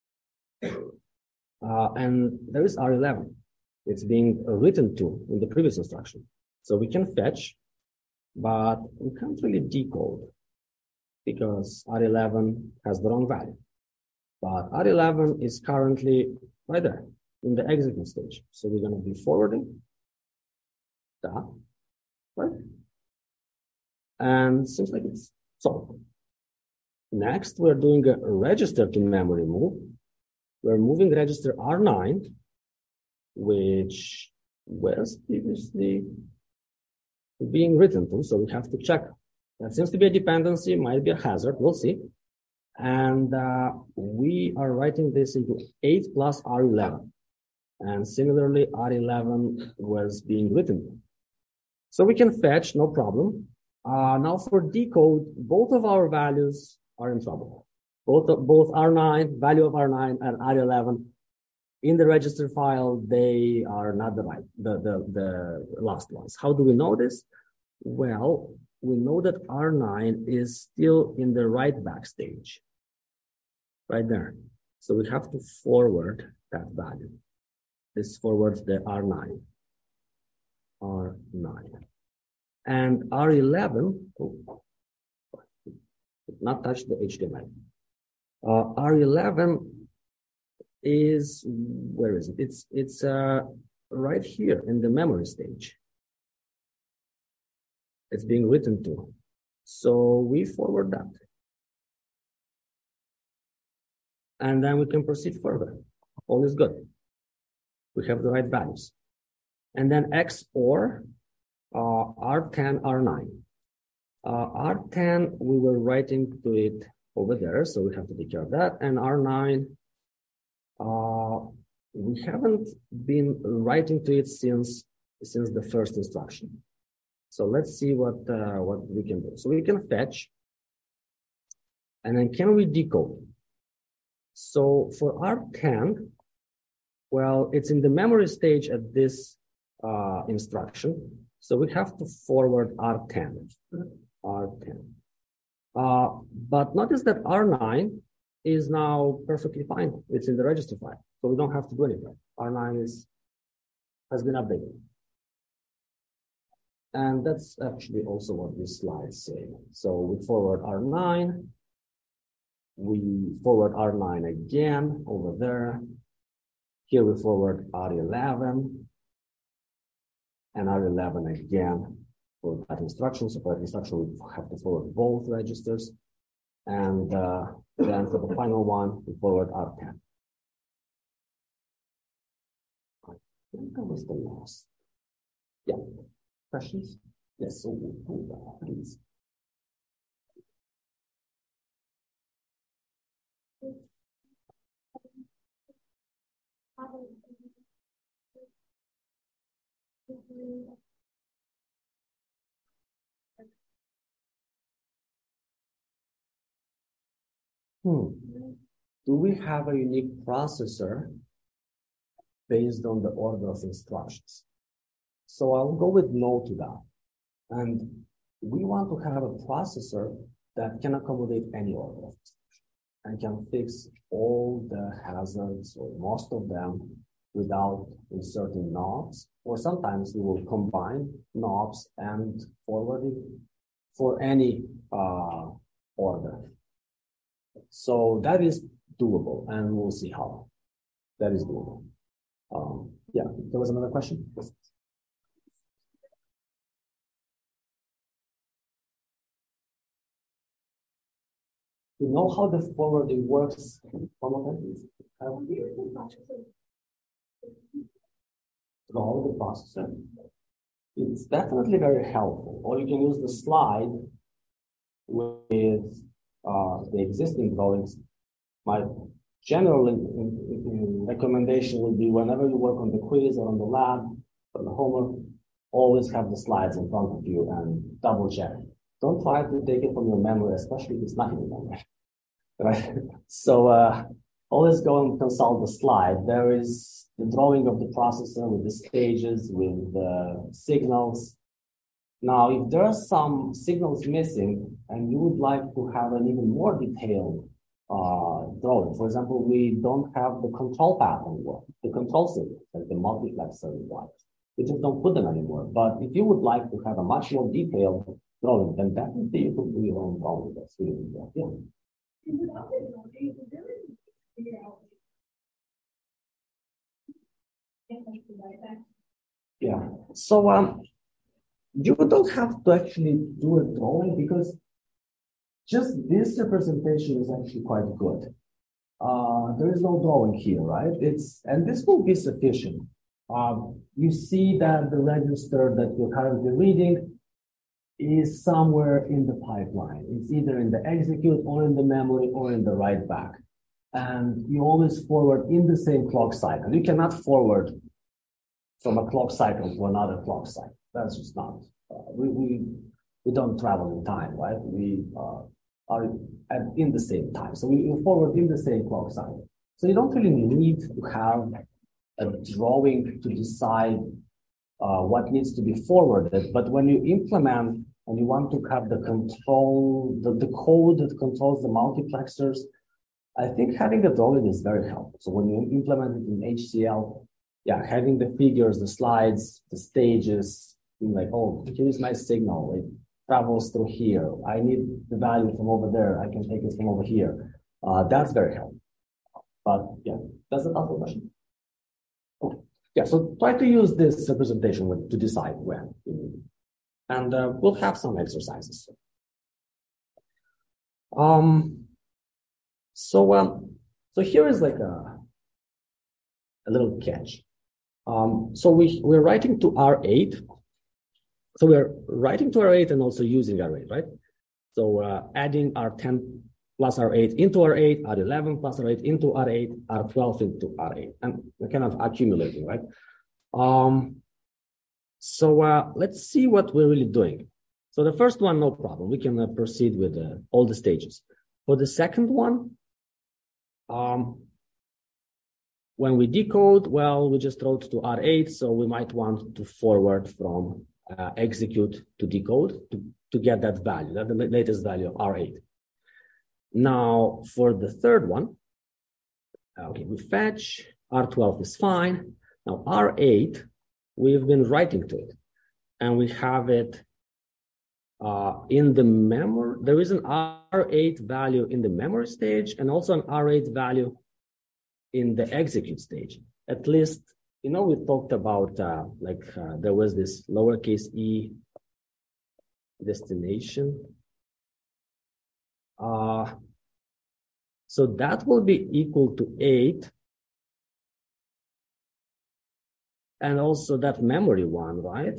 Uh, and there is R eleven. It's being written to in the previous instruction. So we can fetch, but we can't really decode because R eleven has the wrong value. But R eleven is currently right there in the execute stage. So we're going to be forwarding that, right? And seems like it's solved. Next, we're doing a register to memory move. We're moving register R nine, which was previously being written to. So we have to check. That seems to be a dependency, might be a hazard. We'll see. And uh, we are writing this into eight plus R eleven. And similarly, R eleven was being written. So we can fetch, no problem. Uh, now for decode, both of our values are in trouble. Both, both R nine, value of R nine, and R eleven in the register file, they are not the right, the, the, the last ones. How do we know this? Well, we know that R nine is still in the write back stage, right there. So we have to forward that value. This forwards the R nine. R nine. And R eleven, oh, not touch the H T M L. Uh, R eleven is, where is it? It's, it's uh, right here in the memory stage. It's being written to. So we forward that. And then we can proceed further. All is good. We have the right values. And then X O R uh, R ten, R nine. Uh, R ten, we were writing to it over there, so we have to take care of that. And R nine, uh, we haven't been writing to it since, since the first instruction. So let's see what, uh, what we can do. So we can fetch, and then can we decode? So for R ten, well, it's in the memory stage at this uh, instruction. So we have to forward R ten. R ten. Uh, but notice that R nine is now perfectly fine. It's in the register file. So we don't have to do anything. R nine is, has been updated. And that's actually also what this slide say. So we forward R nine, we forward R nine again over there. Here we forward R eleven and R eleven again for that instruction. So for that instruction, we have to forward both registers. And uh, then for the final one, we forward R ten. I think that was the last. Yeah. Questions? Yes, so we'll pull that, please. Hmm. Do we have a unique processor based on the order of instructions? So I'll go with no to that. And we want to have a processor that can accommodate any order of instructions and can fix all the hazards or most of them without inserting knobs. Or sometimes we will combine knobs and forwarding for any uh, order. So that is doable, and we'll see how that is doable. Um, yeah, there was another question. To know how the forwarding works, one more time, please. All the processor. It's definitely very helpful. Or you can use the slide with uh, the existing drawings. My general recommendation would be whenever you work on the quiz or on the lab or the homework, always have the slides in front of you and double check. Don't try to take it from your memory, especially if it's not in your memory. Right? So uh, always go and consult the slide. There is the drawing of the processor with the stages, with the signals. Now, if there are some signals missing and you would like to have an even more detailed uh, drawing, for example, we don't have the control path anymore, the control signals, like the multiplexer requires. We just don't put them anymore. But if you would like to have a much more detailed drawing, then definitely you could do your own drawing. That's really good. Yeah. Yeah. So um, you don't have to actually do a drawing because just this representation is actually quite good. Uh, there is no drawing here, right? It's and this will be sufficient. Um, you see that the register that you're currently reading is somewhere in the pipeline. It's either in the execute or in the memory or in the write back. And you always forward in the same clock cycle. You cannot forward from a clock cycle to another clock cycle. That's just not, uh, we, we, we don't travel in time, right? We uh, are at, in the same time. So we, we forward in the same clock cycle. So you don't really need to have a drawing to decide uh, what needs to be forwarded. But when you implement and you want to have the control, the, the code that controls the multiplexers, I think having a drawing is very helpful. So when you implement it in H C L, yeah, having the figures, the slides, the stages, like, oh, here's my signal. It travels through here. I need the value from over there. I can take it from over here. Uh, that's very helpful. But yeah, that's the answer question. Okay. Yeah, so try to use this representation to decide when. And uh, we'll have some exercises. Um, so, um, so here is like a, a little catch. Um, so we, we're writing to R eight. So we're writing to R eight and also using R eight, right? So uh, adding R ten plus R eight into R eight, R eleven plus R eight into R eight, R twelve into R eight. And we're kind of accumulating, right? Um, so uh, let's see what we're really doing. So the first one, no problem. We can uh, proceed with uh, all the stages. For the second one, um, when we decode, well, we just wrote to R eight, so we might want to forward from uh, execute to decode to, to get that value, that the latest value of R eight. Now, for the third one, okay, we fetch, R twelve is fine. Now, R eight, we've been writing to it. and we have it uh, in the memory. There is an R eight value in the memory stage and also an R eight value in the execute stage. At least, you know, we talked about uh, like uh, there was this lowercase e destination. Uh, so that will be equal to eight. And also that memory one, right?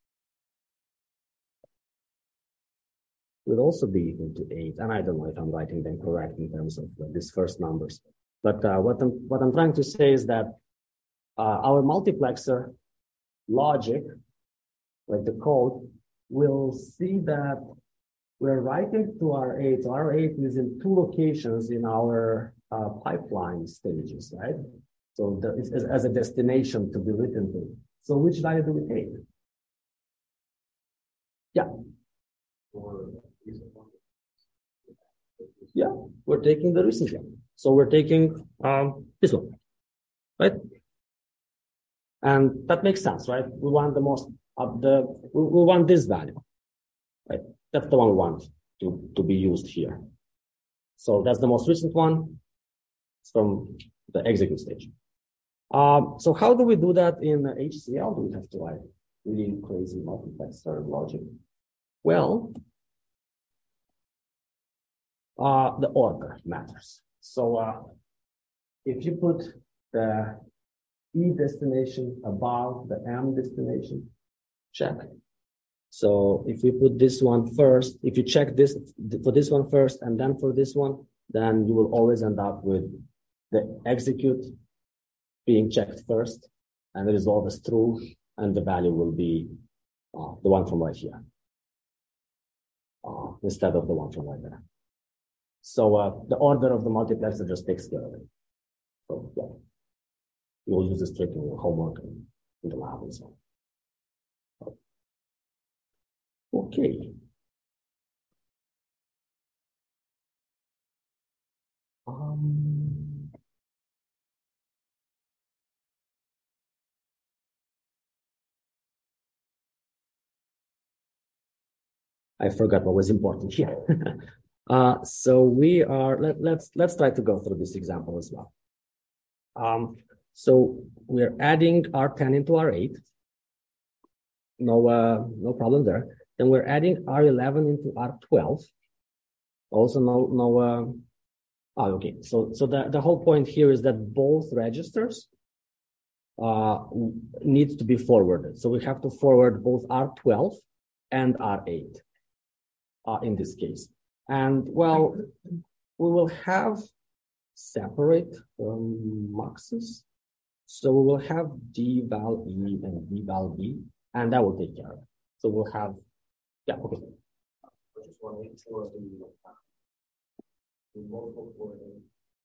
Will also be equal to eight. And I don't know if I'm writing them correct in terms of uh, these first numbers. But uh, what I'm what I'm trying to say is that uh, our multiplexer logic, like the code, will see that we're writing to R eight. So R eight is in two locations in our uh, pipeline stages, right? So the, it's as, as a destination to be written to. So which value do we take? Yeah. Yeah, we're taking the recent one. So we're taking um, this one, right? And that makes sense, right? We want the most of the, we, we want this value, right? That's the one we want to, to be used here. So that's the most recent one. It's from the execute stage. Um, so how do we do that in H C L? Do we have to write really crazy multiplexer logic? Well, uh, the order matters. So uh, if you put the E destination above the M destination, check. So if we put this one first, if you check this for this one first and then for this one, then you will always end up with the execute being checked first, and the result is true, and the value will be uh, the one from right here uh, instead of the one from right there. So uh, the order of the multiplexer just takes care of it. So yeah, you will use this trick in your homework and in the lab and so on. Okay. Um, I forgot what was important here. uh, so we are, let, let's, let's try to go through this example as well. Um, so we're adding R ten into R eight. No, uh, no problem there. Then we're adding R eleven into R twelve. Also no, no, uh, oh, okay. So, so the, the whole point here is that both registers uh, need to be forwarded. So we have to forward both R twelve and R eight. Uh, in this case. And well, we will have separate um, muxes. So we will have D val E and D val B, and that will take care of it. So we'll have, yeah, okay. I just want to make sure the, the multiple forwarding,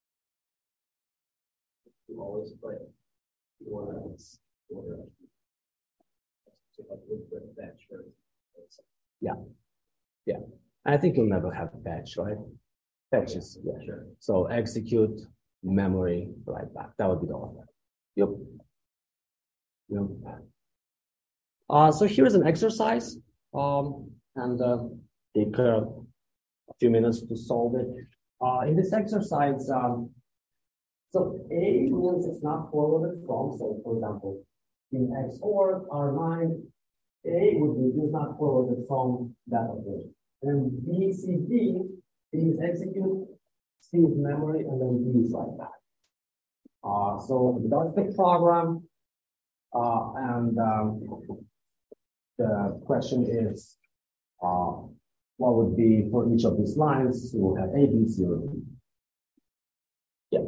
you always put order as order. So like with batch, right? Yeah. Yeah, I think you'll never have batch, right? Batches, yeah, sure. So execute, memory, write back. That would be the order. Yep. Yep. Uh, so here's an exercise, um, and uh, take uh, a few minutes to solve it. Uh, in this exercise, um, so A means it's not forwarded from. So, for example, in X O R R nine, A would be is not forwarded from that operation. And B, C, D, B is execute, C is memory, and then D is write back. Uh, so that's the program. Uh, and um, the question is, uh, what would be for each of these lines? We'll have A, B, C, or D. Yeah.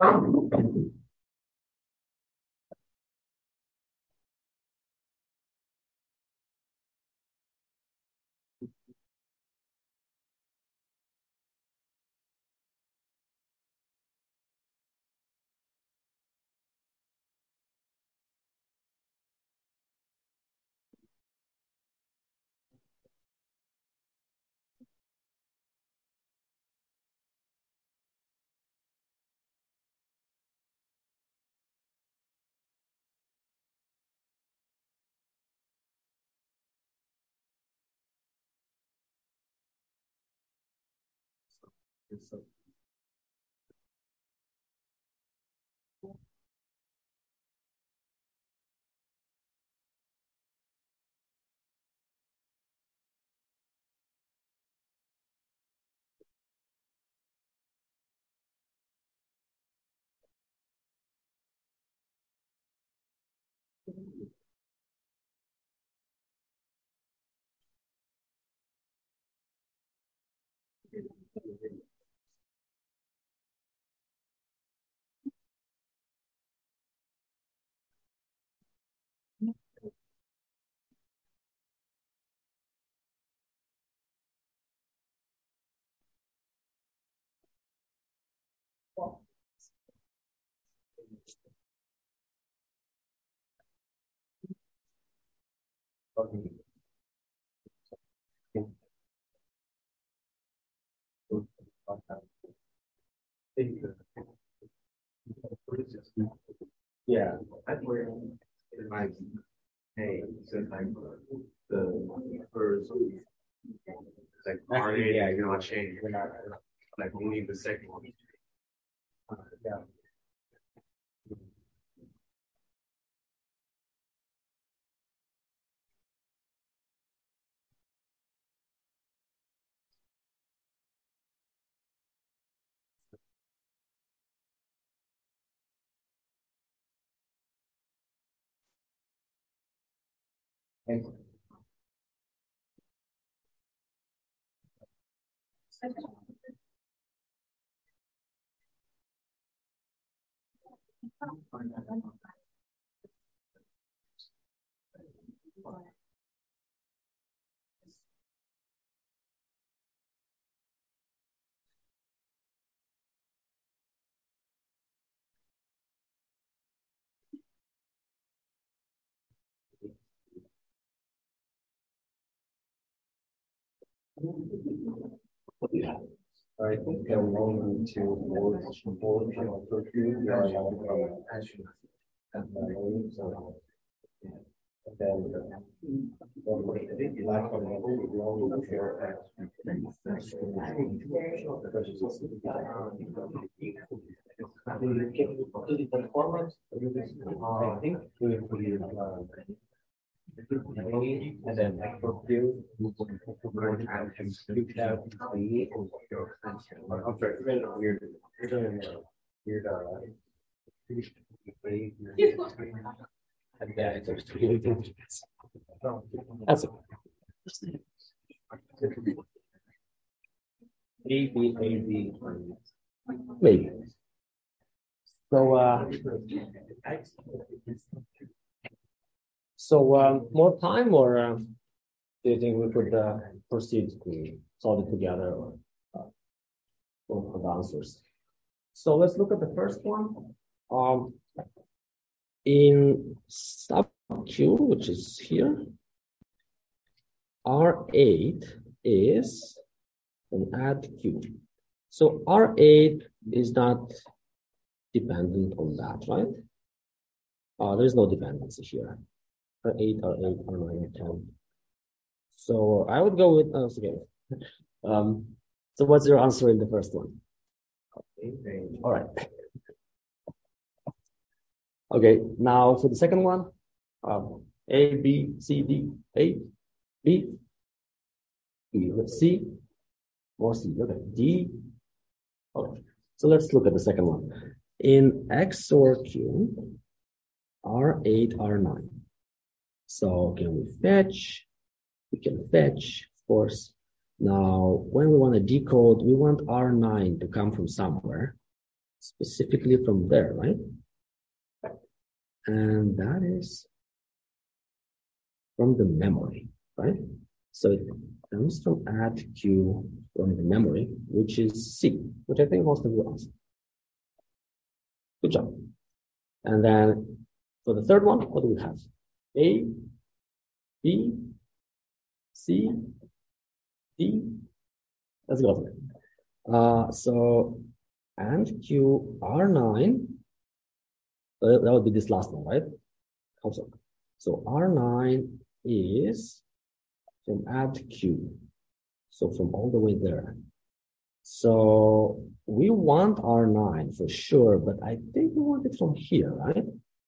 Yeah, that's where it might be. Hey, so like the first, like, R A, yeah, you're not changing. We're not, like, only the second one. Uh, yeah. Thank you. Yeah. I think I'm going to board board for you. And then I think the last one we only share the performance. I think we will and then for you, I'm sorry, weird, weird, uh, and then it's That's it. A B A B. Maybe. So, uh, so um, more time, or uh, do you think we could uh, proceed to solve it together, or uh, for the answers? So let's look at the first one. Um, in sub Q, which is here, R eight is an add Q. So R eight is not dependent on that, right? Uh, there's no dependency here. R eight, R eight, R nine, R ten. So I would go with, uh, okay. Um, so what's your answer in the first one? All right. Okay, now for the second one, um, A, B, C, D, A, B, B, C, or C, okay, D. Okay, so let's look at the second one. In X O R Q, R eight, R nine. So can we fetch? We can fetch, of course. Now, when we want to decode, we want R nine to come from somewhere. specifically from there, right? And that is from the memory, right? So it comes from add Q from the memory, which is C, which I think most of you answered. Good job. And then for the third one, what do we have? A, B, C, D. Let's go for it. Uh, so and Q R nine, uh, that would be this last one, right? Hope so. So R nine is from add Q. So from all the way there. So we want R nine for sure, but I think we want it from here, right?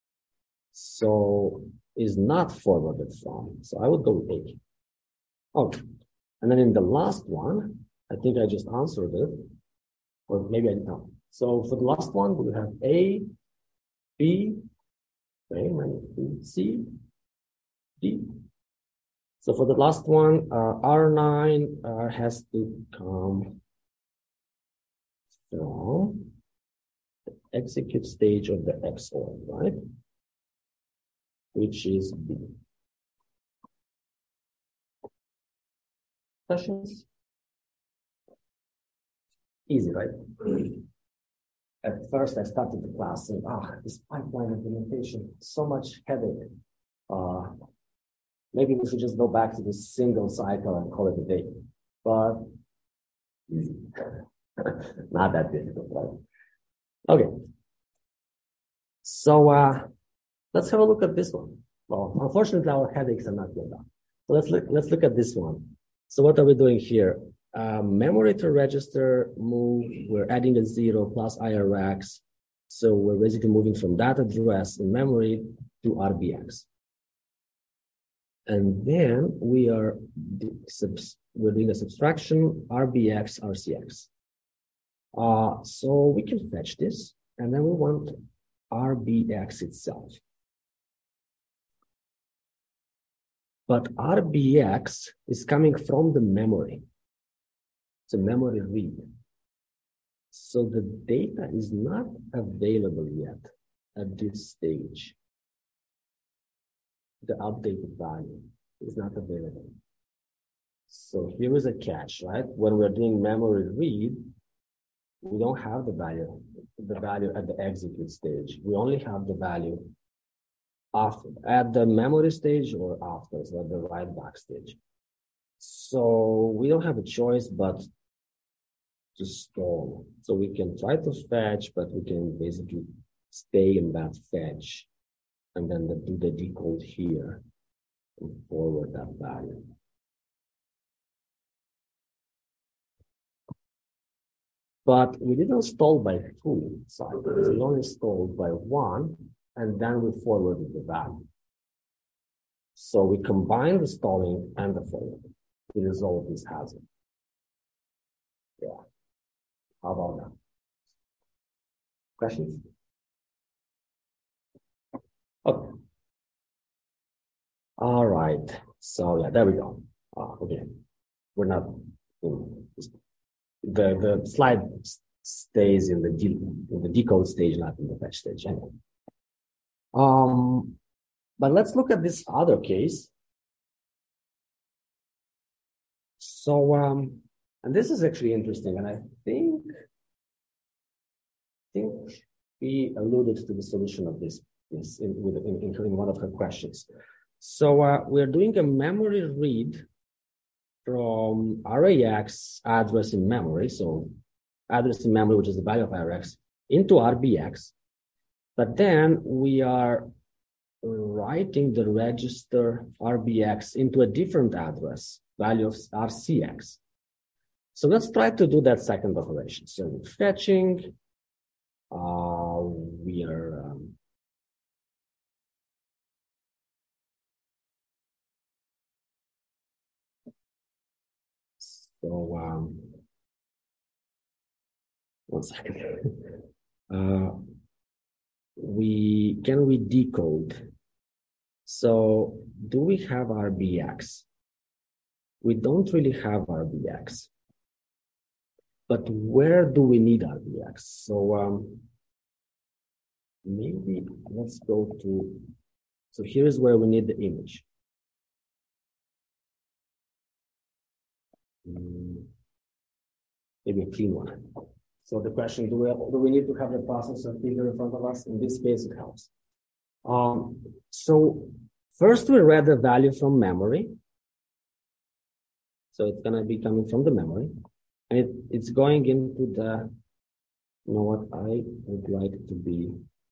So is not forwarded from. So I would go with A. Okay. And then in the last one, I think I just answered it. Or maybe I didn't. So for the last one, we have A, B, okay, B, C, D. So for the last one, uh, R nine uh, has to come from the execute stage of the X O R, right? Which is B. Questions? Easy, right? At first, I started the class saying, ah, this pipeline implementation, so much headache. Uh, maybe we should just go back to the single cycle and call it a day. But not that difficult, right? Okay. So uh, let's have a look at this one. Well, unfortunately, our headaches are not yet done. So let's look, let's look at this one. So what are we doing here? Uh, memory to register move, we're adding a zero plus I R X. So we're basically moving from that address in memory to R B X. And then we are, we're doing a subtraction R B X, R C X. Uh, so we can fetch this, and then we want R B X itself. But R B X is coming from the memory. It's a memory read. So the data is not available yet at this stage. The updated value is not available. So here is a catch, right? When we're doing memory read, we don't have the value, the value at the execute stage. We only have the value after, at the memory stage or after, so at the write back stage. So we don't have a choice but to stall. So we can try to fetch, but we can basically stay in that fetch and then the, do the decode here and forward that value. But we didn't stall by two cycles. We only stalled by one, and then we forwarded the value. So we combine the stalling and the forwarding to resolve this hazard. Yeah. How about that? Questions? Okay. All right. So yeah, there we go. Uh, okay. We're not in this. The, the slide stays in the, de in the decode stage, not in the fetch stage. Anyway. Um, but let's look at this other case. So, um, and this is actually interesting, and I think, I think we alluded to the solution of this, this in, with, in, in one of her questions. So uh, we're doing a memory read from R A X address in memory, so address in memory, which is the value of R X, into R B X. But then we are writing the register R B X into a different address, value of R C X. So let's try to do that second operation. So we're fetching, uh, we are um, So, um, one second. uh, we, can we decode? So, do we have R B X? We don't really have R B X. but where do we need R B X? So um, maybe let's go to, so here's where we need the image. Mm, maybe a clean one. So the question, do we, do we need to have the processor figure in front of us? In this case, it helps. Um, so first we read the value from memory. So it's going to be coming from the memory. And it, it's going into the, you know what, I would like to be,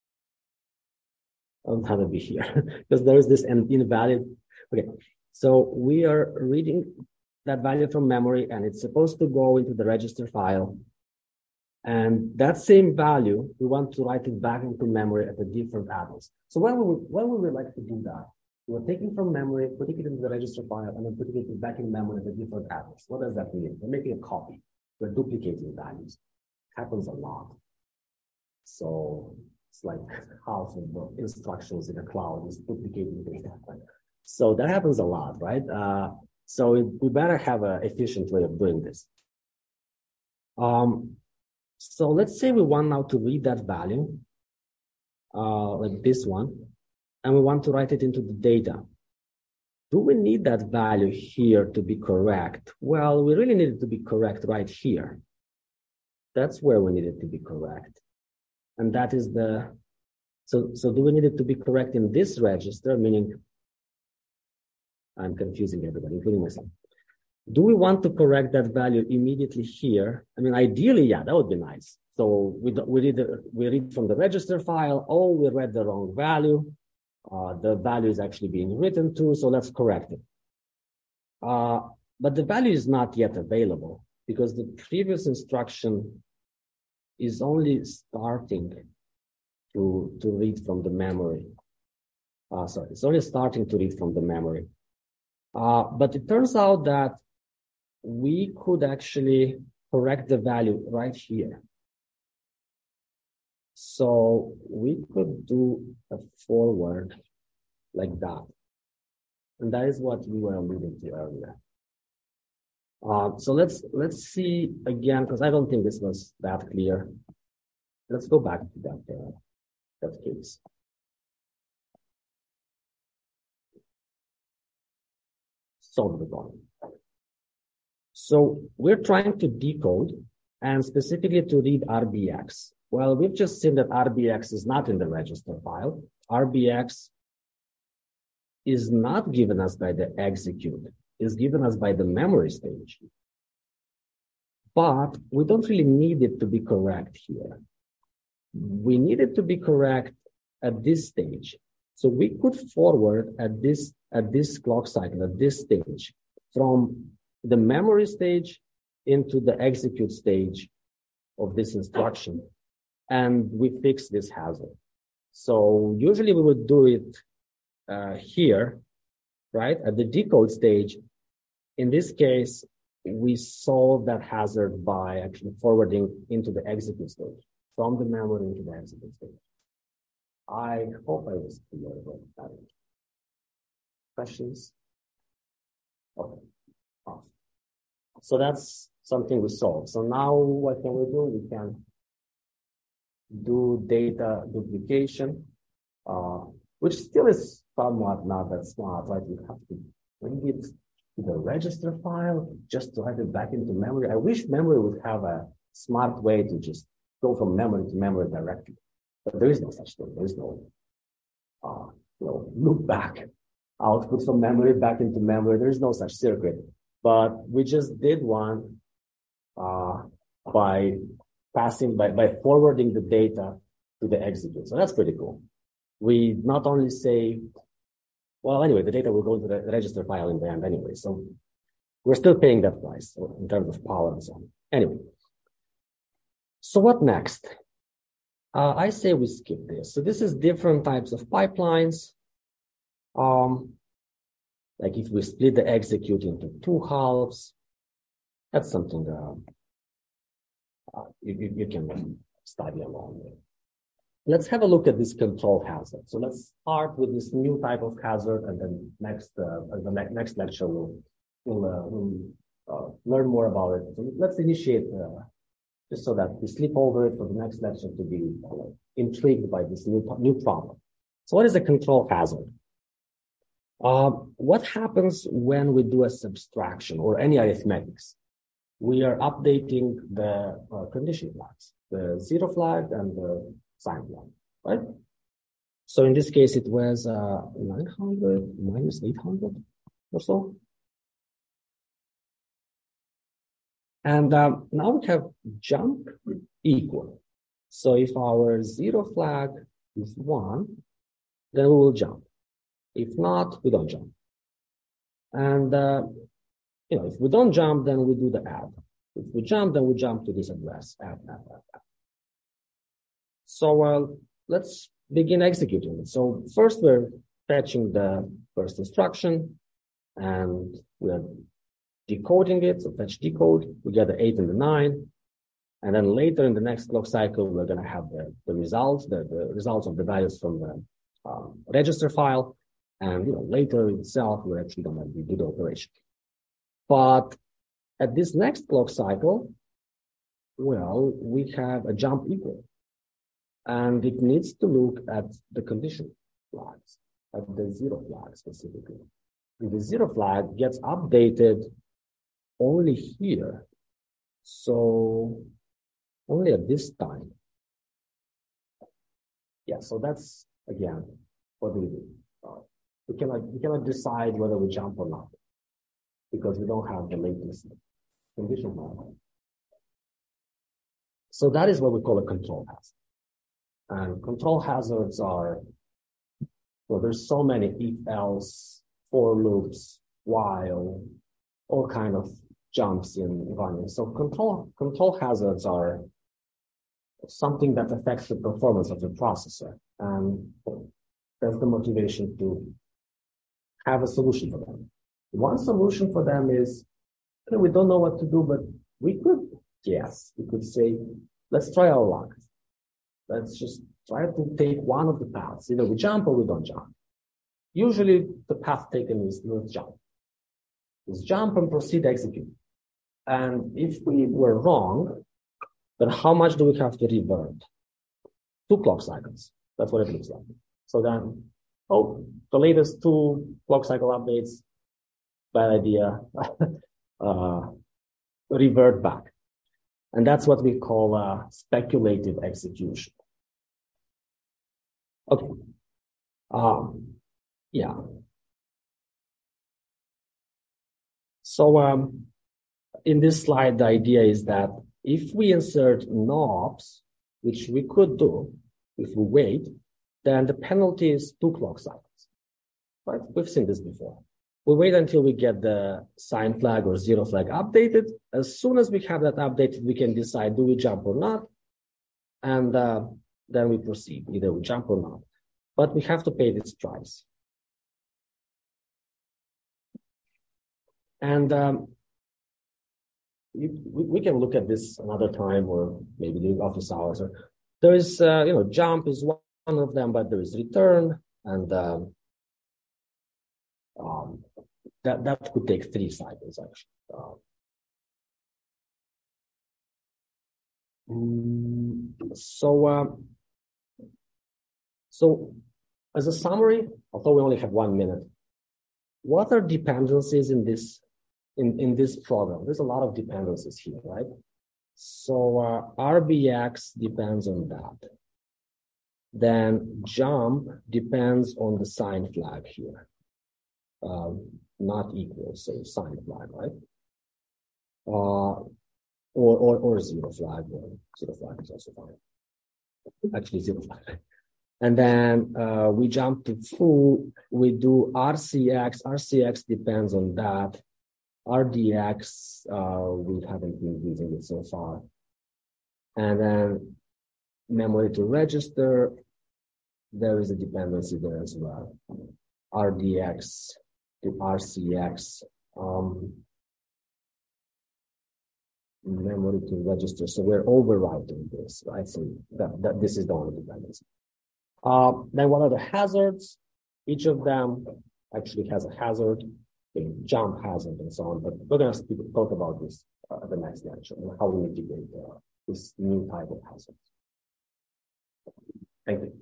I don't have to be here because there is this invalid. Okay, so we are reading that value from memory and it's supposed to go into the register file. And that same value, we want to write it back into memory at a different address. So when we, when we would like to do that, we're taking from memory, putting it into the register file, and then putting it back in memory at a different address. What does that mean? We're making a copy. We're duplicating values. It happens a lot. So it's like half of the instructions in the cloud is duplicating data. So that happens a lot, right? Uh, so it, we better have an efficient way of doing this. Um, so let's say we want now to read that value, uh, like this one, and we want to write it into the data. Do we need that value here to be correct? Well, we really need it to be correct right here. That's where we need it to be correct. And that is the, so, so do we need it to be correct in this register, meaning, I'm confusing everybody, including myself. Do we want to correct that value immediately here? I mean, ideally, yeah, that would be nice. So we, we, read, the, we read from the register file, oh, we read the wrong value. Uh, the value is actually being written to, so let's correct it. Uh, but the value is not yet available because the previous instruction is only starting to, to read from the memory. Uh, sorry, it's only starting to read from the memory. Uh, but it turns out that we could actually correct the value right here. So we could do a forward like that. And that is what we were alluding to earlier. Uh, so let's let's see again, because I don't think this was that clear. Let's go back to that, uh, that case. Solve the problem. So we're trying to decode and specifically to read R B X. Well, we've just seen that R B X is not in the register file. R B X is not given us by the execute, is given us by the memory stage. But we don't really need it to be correct here. We need it to be correct at this stage. So we could forward at this, at this clock cycle, at this stage, from the memory stage into the execute stage of this instruction. And we fix this hazard. So usually we would do it uh, here, right, at the decode stage. In this case, we solve that hazard by actually forwarding into the execute stage, from the memory into the execute stage. I hope I was clear about that. Questions? Okay. Awesome. So that's something we solved. So now what can we do? We can do data duplication, uh, which still is somewhat not that smart, right? You have to bring it to the register file just to write it back into memory. I wish memory would have a smart way to just go from memory to memory directly, but there is no such thing. There is no, uh, you know, loop back, output from memory back into memory. There is no such circuit, but we just did one uh, by passing by, by forwarding the data to the execute. So that's pretty cool. We not only say, well, anyway, the data will go into the register file in the end anyway. So we're still paying that price in terms of power and so on. Anyway, so what next? Uh, I say we skip this. So this is different types of pipelines. Um, like if we split the execute into two halves, that's something uh, Uh, you, you can study along with. Let's have a look at this control hazard. So let's start with this new type of hazard, and then next, uh, the ne next lecture we'll, we'll, uh, we'll uh, learn more about it. So let's initiate uh, just so that we sleep over it for the next lecture to be uh, intrigued by this new, new problem. So what is a control hazard? Uh, what happens when we do a subtraction or any arithmetics? We are updating the uh, condition flags, the zero flag and the sign flag, right? So in this case, it was uh, nine hundred minus eight hundred or so. And um, now we have jump equal. So if our zero flag is one, then we will jump. If not, we don't jump. And, uh, you know, if we don't jump, then we do the add. If we jump, then we jump to this address, add, add, add, add. So uh, let's begin executing it. So first we're fetching the first instruction, and we're decoding it, so fetch decode, we get the eight and the nine, and then later in the next clock cycle, we're going to have the, the results, the, the results of the values from the um, register file, and you know, later itself, we're actually going to do the operation. But at this next clock cycle, well, we have a jump equal, and it needs to look at the condition flags, at the zero flag specifically. And the zero flag gets updated only here. So only at this time. Yeah, so that's, again, what do we do? Uh, we cannot, we cannot decide whether we jump or not because we don't have the latest condition flag. So that is what we call a control hazard. And control hazards are, well, there's so many if else, for loops, while, all kind of jumps in running. So control control hazards are something that affects the performance of the processor, and that's the motivation to have a solution for them. One solution for them is, okay, we don't know what to do, but we could guess. We could say, let's try our luck. Let's just try to take one of the paths. Either we jump or we don't jump. Usually the path taken is let's jump. Let's jump and proceed to execute. And if we were wrong, then how much do we have to revert? Two clock cycles. That's what it looks like. So then, oh, the latest two clock cycle updates, bad idea, uh, revert back. And that's what we call uh, speculative execution. Okay. Um, yeah. So um, in this slide, the idea is that if we insert knobs, which we could do if we wait, then the penalty is two clock cycles. Right? We've seen this before. We wait until we get the sign flag or zero flag updated. As soon as we have that updated, we can decide, do we jump or not? And uh, then we proceed, either we jump or not. But we have to pay this price. And um, we, we can look at this another time, or maybe during office hours. Or there is, uh, you know, jump is one of them, but there is return, and um, um, that that could take three cycles actually. Um, so, um, so as a summary, although we only have one minute, what are dependencies in this? In, in this program, there's a lot of dependencies here, right? So uh, R B X depends on that. Then jump depends on the sign flag here. Um, not equal, so sign flag, right? Uh, or, or, or zero flag, or zero flag is also fine. Actually, zero flag. And then uh, we jump to foo, we do R C X. R C X depends on that. R D X, uh, we haven't been using it so far. And then memory to register, there is a dependency there as well. R D X to R C X, um, memory to register. So we're overwriting this, right? So that, that this is the only dependency. Uh, then what are the hazards? Each of them actually has a hazard. Jump hazard and so on, but we're going to speak, talk about this uh, at the next lecture and how we mitigate uh, this new type of hazard. Thank you.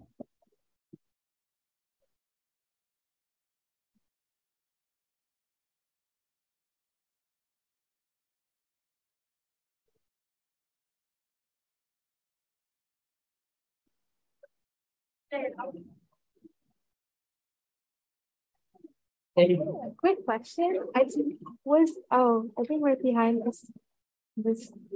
Quick question. I think was oh I think right behind this this